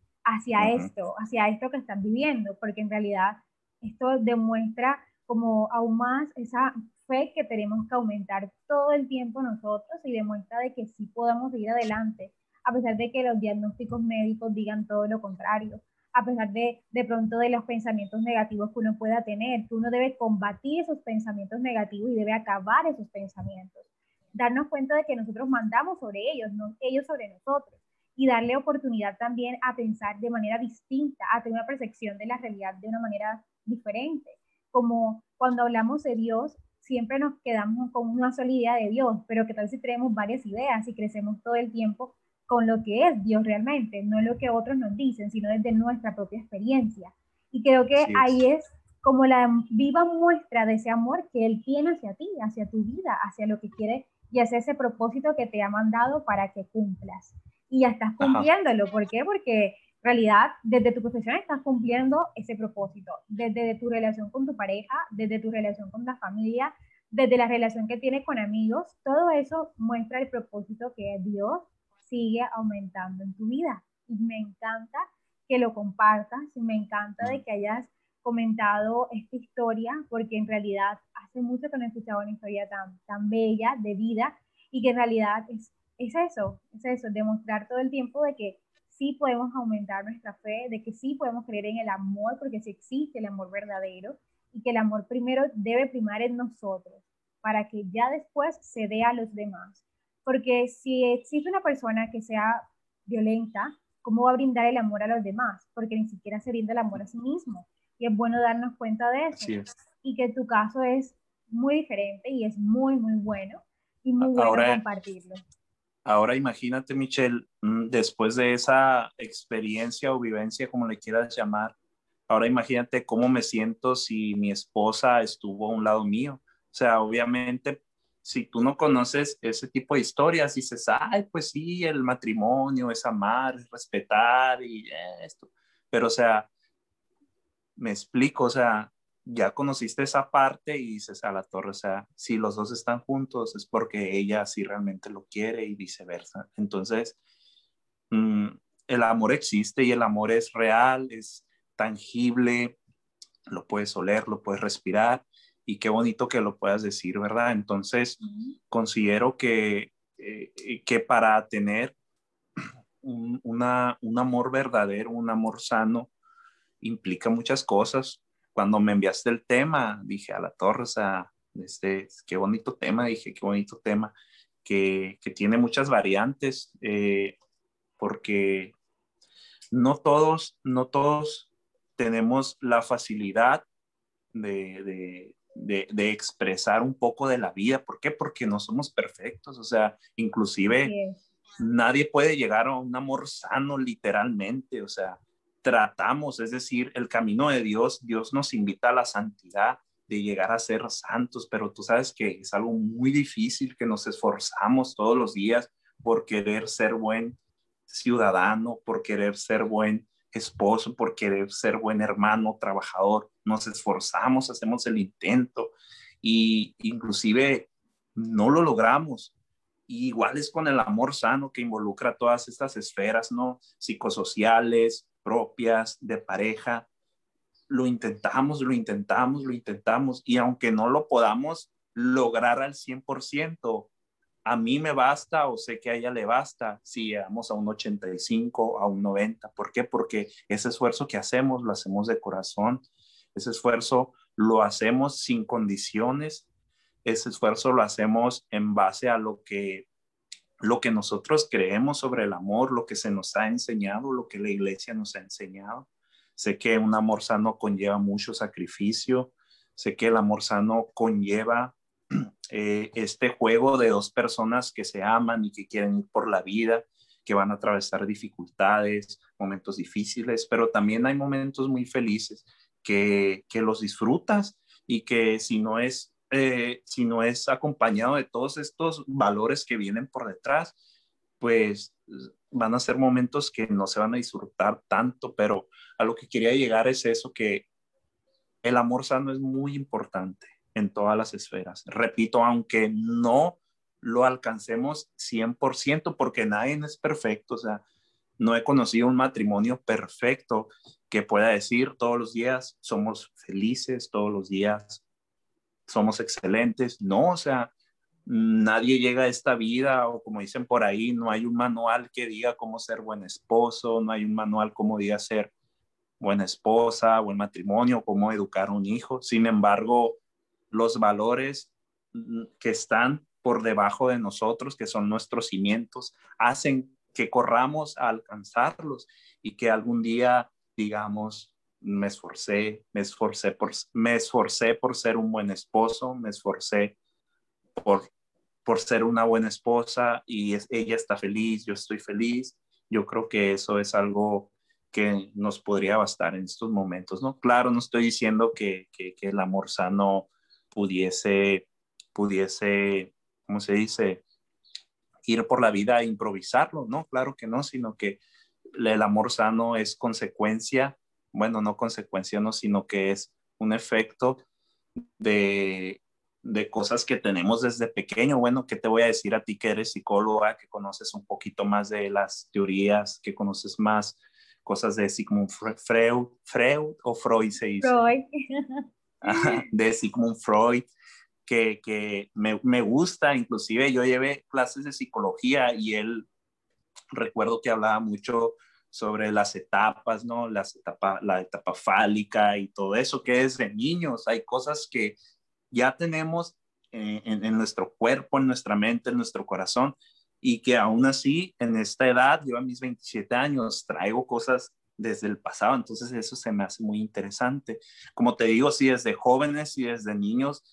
hacia esto que estás viviendo, porque en realidad esto demuestra como aún más esa fe que tenemos que aumentar todo el tiempo nosotros y demuestra de que sí podemos seguir adelante, a pesar de que los diagnósticos médicos digan todo lo contrario, a pesar de pronto de los pensamientos negativos que uno pueda tener, que uno debe combatir esos pensamientos negativos y debe acabar esos pensamientos. Darnos cuenta de que nosotros mandamos sobre ellos, no ellos sobre nosotros y darle oportunidad también a pensar de manera distinta, a tener una percepción de la realidad de una manera diferente. Como cuando hablamos de Dios, siempre nos quedamos con una sola idea de Dios, pero que tal si tenemos varias ideas y crecemos todo el tiempo con lo que es Dios realmente, no lo que otros nos dicen, sino desde nuestra propia experiencia. Y creo que Así ahí es. es como la viva muestra de ese amor que Él tiene hacia ti, hacia tu vida, hacia lo que quiere y hacia ese propósito que te ha mandado para que cumplas y ya estás Ajá. cumpliéndolo. ¿Por qué? Porque en realidad desde tu profesión estás cumpliendo ese propósito, desde tu relación con tu pareja, desde tu relación con la familia, desde la relación que tienes con amigos, todo eso muestra el propósito que Dios sigue aumentando en tu vida. Y me encanta que lo compartas y me encanta de que hayas comentado esta historia, porque en realidad hace mucho que no he escuchado una historia tan bella de vida y que en realidad es eso, demostrar todo el tiempo de que sí podemos aumentar nuestra fe, de que sí podemos creer en el amor, porque sí existe el amor verdadero y que el amor primero debe primar en nosotros para que ya después se dé a los demás. Porque si existe una persona que sea violenta, ¿cómo va a brindar el amor a los demás? Porque ni siquiera se brinda el amor a sí mismo. Y es bueno darnos cuenta de eso. Así es. Y que tu caso es muy diferente y es muy, muy bueno y muy bueno Ahora, compartirlo. ahora imagínate, Michelle, después de esa experiencia o vivencia, como le quieras llamar, ahora imagínate cómo me siento si mi esposa estuvo a un lado mío. O sea, obviamente, si tú no conoces ese tipo de historias, dices, ay, pues sí, el matrimonio es amar, es respetar y esto. Pero, o sea, me explico, o sea, ya conociste esa parte y dices a la torre, o sea, si los dos están juntos es porque ella sí realmente lo quiere y viceversa. Entonces, mmm, el amor existe y el amor es real, es tangible, lo puedes oler, lo puedes respirar y qué bonito que lo puedas decir, ¿verdad? Entonces, considero que para tener un amor verdadero, un amor sano, implica muchas cosas. Cuando me enviaste el tema, dije a la torre, o sea, qué bonito tema, dije, qué bonito tema, que tiene muchas variantes, porque no todos tenemos la facilidad de expresar un poco de la vida. ¿Por qué? Porque no somos perfectos, o sea, inclusive Así es. nadie puede llegar a un amor sano literalmente, o sea, tratamos, es decir, el camino de Dios, Dios nos invita a la santidad, de llegar a ser santos, pero tú sabes que es algo muy difícil, que nos esforzamos todos los días por querer ser buen ciudadano, por querer ser buen esposo, por querer ser buen hermano, trabajador, nos esforzamos, hacemos el intento y inclusive no lo logramos. Y igual es con el amor sano que involucra todas estas esferas, ¿no? Psicosociales, propias, de pareja. Lo intentamos, lo intentamos, lo intentamos. Y aunque no lo podamos lograr al 100%, a mí me basta o sé que a ella le basta si llegamos a un 85, a un 90. ¿Por qué? Porque ese esfuerzo que hacemos lo hacemos de corazón. Ese esfuerzo lo hacemos sin condiciones. Ese esfuerzo lo hacemos en base a lo que nosotros creemos sobre el amor, lo que se nos ha enseñado, lo que la iglesia nos ha enseñado. Sé que un amor sano conlleva mucho sacrificio. Sé que el amor sano conlleva este juego de dos personas que se aman y que quieren ir por la vida, que van a atravesar dificultades, momentos difíciles, pero también hay momentos muy felices que los disfrutas y que si no es acompañado de todos estos valores que vienen por detrás, pues van a ser momentos que no se van a disfrutar tanto, pero a lo que quería llegar es eso, que el amor sano es muy importante en todas las esferas. Repito, aunque no lo alcancemos 100%, porque nadie es perfecto, o sea, no he conocido un matrimonio perfecto que pueda decir todos los días somos felices, todos los días somos excelentes. No, o sea, nadie llega a esta vida, o como dicen por ahí, no hay un manual que diga cómo ser buen esposo, no hay un manual como diga ser buena esposa, buen matrimonio, cómo educar a un hijo. Sin embargo, los valores que están por debajo de nosotros, que son nuestros cimientos, hacen que corramos a alcanzarlos y que algún día digamos, me esforcé por ser un buen esposo, me esforcé por, por ser una buena esposa y ella está feliz, yo estoy feliz. Yo creo que eso es algo que nos podría bastar en estos momentos, ¿no? Claro, no estoy diciendo que el amor sano pudiese, ¿cómo se dice? Ir por la vida e improvisarlo, ¿no? Claro que no, sino que el amor sano es consecuencia, bueno, no consecuencia, no, sino que es un efecto de, de cosas que tenemos desde pequeño. Bueno, ¿qué te voy a decir a ti que eres psicóloga, que conoces un poquito más de las teorías, que conoces más cosas de Sigmund Freud o Freud se dice, Freud. de Sigmund Freud, que me gusta, inclusive yo llevé clases de psicología y él recuerdo que hablaba mucho sobre las etapas, ¿no? La etapa fálica y todo eso, que es de niños. Hay cosas que ya tenemos en nuestro cuerpo, en nuestra mente, en nuestro corazón, y que aún así, en esta edad, yo a mis 27 años, traigo cosas desde el pasado, entonces eso se me hace muy interesante. Como te digo, sí, desde jóvenes y desde niños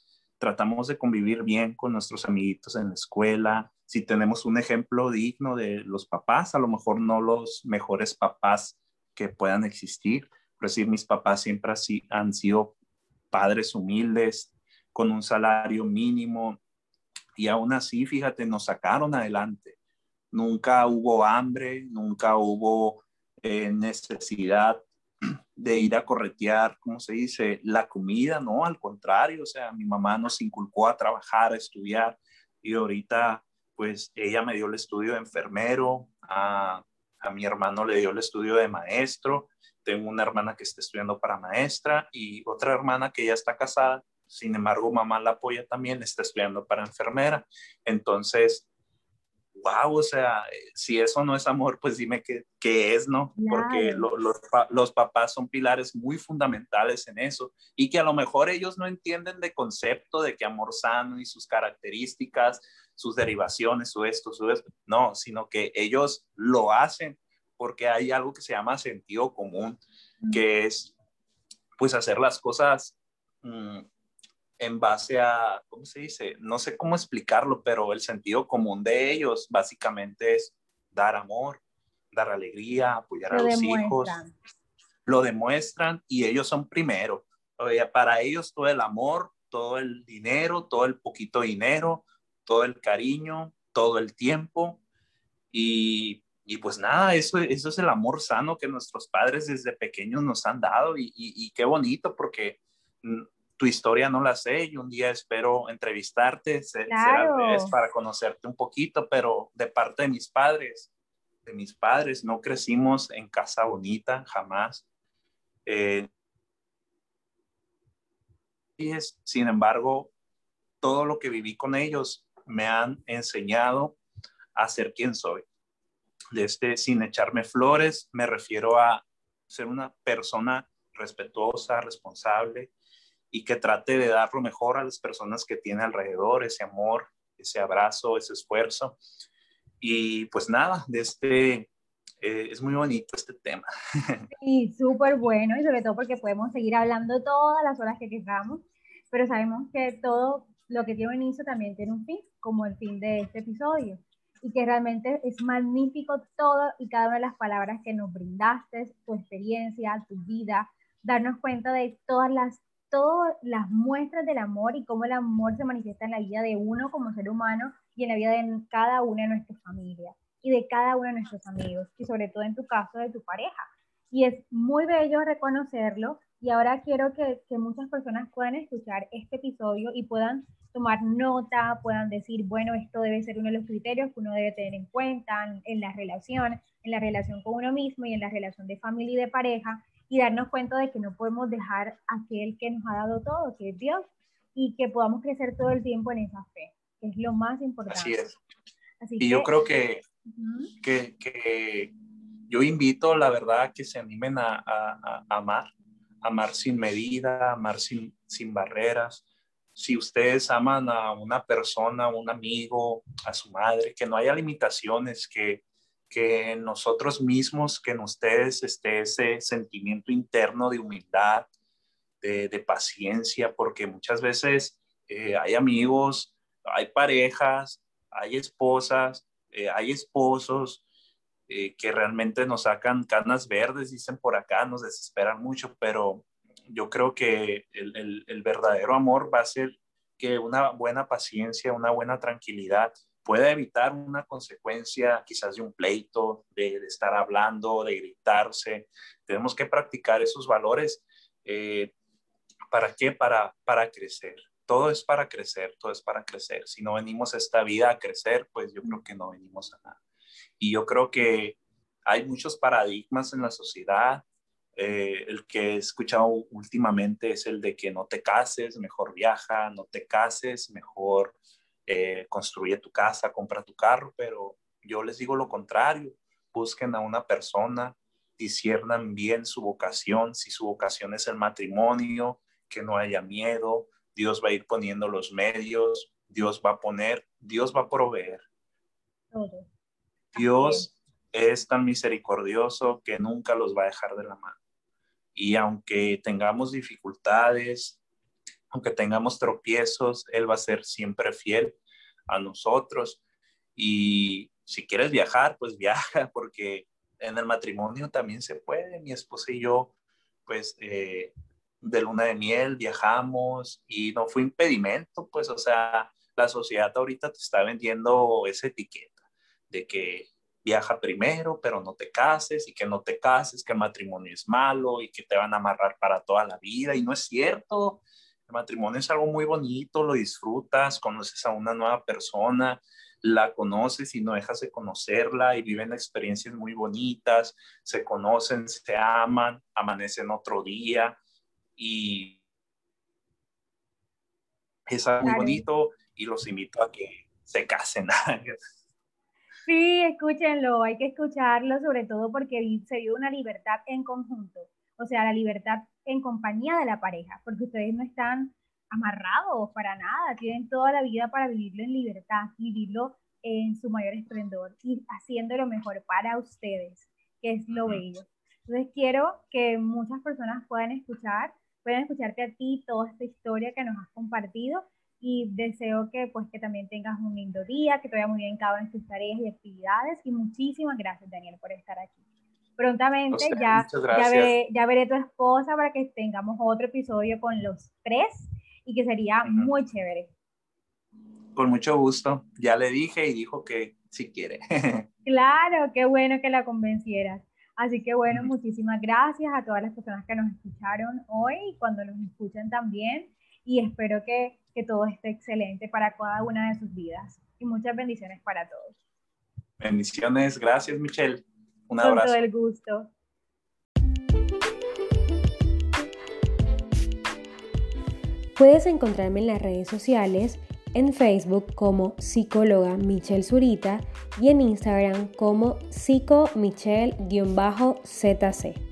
tratamos de convivir bien con nuestros amiguitos en la escuela. Si tenemos un ejemplo digno de los papás, a lo mejor no los mejores papás que puedan existir, pero sí, mis papás siempre así han sido padres humildes, con un salario mínimo, y aún así, fíjate, nos sacaron adelante. Nunca hubo hambre, nunca hubo necesidad de ir a corretear, ¿cómo se dice? La comida, no, al contrario, o sea, mi mamá nos inculcó a trabajar, a estudiar, y ahorita, pues, ella me dio el estudio de enfermero, a mi hermano le dio el estudio de maestro, tengo una hermana que está estudiando para maestra y otra hermana que ya está casada, sin embargo, mamá la apoya también, está estudiando para enfermera, entonces wow, o sea, si eso no es amor, pues dime qué es, ¿no? Porque Claro. los papás son pilares muy fundamentales en eso y que a lo mejor ellos no entienden de concepto de que amor sano y sus características, sus derivaciones, su esto, no, sino que ellos lo hacen porque hay algo que se llama sentido común, que es pues hacer las cosas en base a, ¿cómo se dice? No sé cómo explicarlo, pero el sentido común de ellos básicamente es dar amor, dar alegría, apoyar a Lo los hijos, demuestran. lo demuestran y ellos son primero. Oye, para ellos todo el amor, todo el dinero, todo el poquito dinero, todo el cariño, todo el tiempo y pues nada, eso es el amor sano que nuestros padres desde pequeños nos han dado y qué bonito porque tu historia no la sé y un día espero entrevistarte, será al revés Claro. para conocerte un poquito, pero de parte de mis padres, no crecimos en casa bonita, jamás. Eh, Sin embargo, todo lo que viví con ellos me han enseñado a ser quien soy. Sin echarme flores, me refiero a ser una persona respetuosa, responsable y que trate de dar lo mejor a las personas que tiene alrededor, ese amor, ese abrazo, ese esfuerzo. Y pues nada, es muy bonito este tema. Sí, súper bueno y sobre todo porque podemos seguir hablando todas las horas que queramos, pero sabemos que todo lo que tiene un inicio también tiene un fin, como el fin de este episodio, y que realmente es magnífico todo y cada una de las palabras que nos brindaste, tu experiencia, tu vida, darnos cuenta de todas las muestras del amor y cómo el amor se manifiesta en la vida de uno como ser humano y en la vida de cada una de nuestras familias y de cada uno de nuestros amigos y sobre todo en tu caso de tu pareja y es muy bello reconocerlo y ahora quiero que muchas personas puedan escuchar este episodio y puedan tomar nota, puedan decir, bueno, esto debe ser uno de los criterios que uno debe tener en cuenta en la relación con uno mismo y en la relación de familia y de pareja y darnos cuenta de que no podemos dejar a aquel que nos ha dado todo, que es Dios, y que podamos crecer todo el tiempo en esa fe, que es lo más Así importante. es. Así Y yo que, creo uh-huh, que yo invito, la verdad, a que se animen a amar, amar sin medida, amar sin barreras. Si ustedes aman a una persona, a un amigo, a su madre, que no haya limitaciones, que en nosotros mismos, que en ustedes esté ese sentimiento interno de humildad, de paciencia, porque muchas veces hay amigos, hay parejas, hay esposas, hay esposos que realmente nos sacan canas verdes, dicen por acá, nos desesperan mucho, pero yo creo que el verdadero amor va a ser que una buena paciencia, una buena tranquilidad pueda evitar una consecuencia quizás de un pleito, de estar hablando, de gritarse. Tenemos que practicar esos valores. ¿Para qué? Para crecer. Todo es para crecer, todo es para crecer. Si no venimos a esta vida a crecer, pues yo creo que no venimos a nada. Y yo creo que hay muchos paradigmas en la sociedad. El que he escuchado últimamente es el de que no te cases, mejor viaja, no te cases, mejor construye tu casa, compra tu carro, pero yo les digo lo contrario, busquen a una persona, disciernan bien su vocación, si su vocación es el matrimonio, que no haya miedo, Dios va a ir poniendo los medios, Dios va a proveer. todo. Así es. Dios es tan misericordioso que nunca los va a dejar de la mano. Y aunque tengamos dificultades, aunque tengamos tropiezos, Él va a ser siempre fiel a nosotros. Y si quieres viajar, pues viaja, porque en el matrimonio también se puede. Mi esposa y yo, pues de luna de miel viajamos y no fue impedimento, pues, o sea, la sociedad ahorita te está vendiendo esa etiqueta de que viaja primero, pero no te cases, y que no te cases, que el matrimonio es malo y que te van a amarrar para toda la vida. Y no es cierto. El matrimonio es algo muy bonito, lo disfrutas, conoces a una nueva persona, la conoces y no dejas de conocerla y viven experiencias muy bonitas, se conocen, se aman, amanecen otro día y es algo muy Claro. bonito y los invito a que se casen. Sí, escúchenlo, hay que escucharlo, sobre todo porque se dio una libertad en conjunto, o sea, la libertad en compañía de la pareja, porque ustedes no están amarrados para nada, tienen toda la vida para vivirlo en libertad, vivirlo en su mayor esplendor y haciendo lo mejor para ustedes, que es lo bello. Entonces quiero que muchas personas puedan escucharte a ti toda esta historia que nos has compartido y deseo que pues que también tengas un lindo día, que te vaya muy bien cada una de tus tareas y actividades y muchísimas gracias Daniel por estar aquí. Prontamente Usted, muchas gracias. ya veré tu esposa para que tengamos otro episodio con los tres y que sería muy chévere. Con mucho gusto, ya le dije y dijo que sí quiere. Claro, qué bueno que la convencieras. Así que bueno, muchísimas gracias a todas las personas que nos escucharon hoy y cuando nos escuchen también. Y espero que todo esté excelente para cada una de sus vidas. Y muchas bendiciones para todos. Bendiciones, gracias Michelle. Un Con abrazo. todo el gusto. Puedes encontrarme en las redes sociales, en Facebook como psicóloga Michelle Zurita y en Instagram como psicomichelle-zc.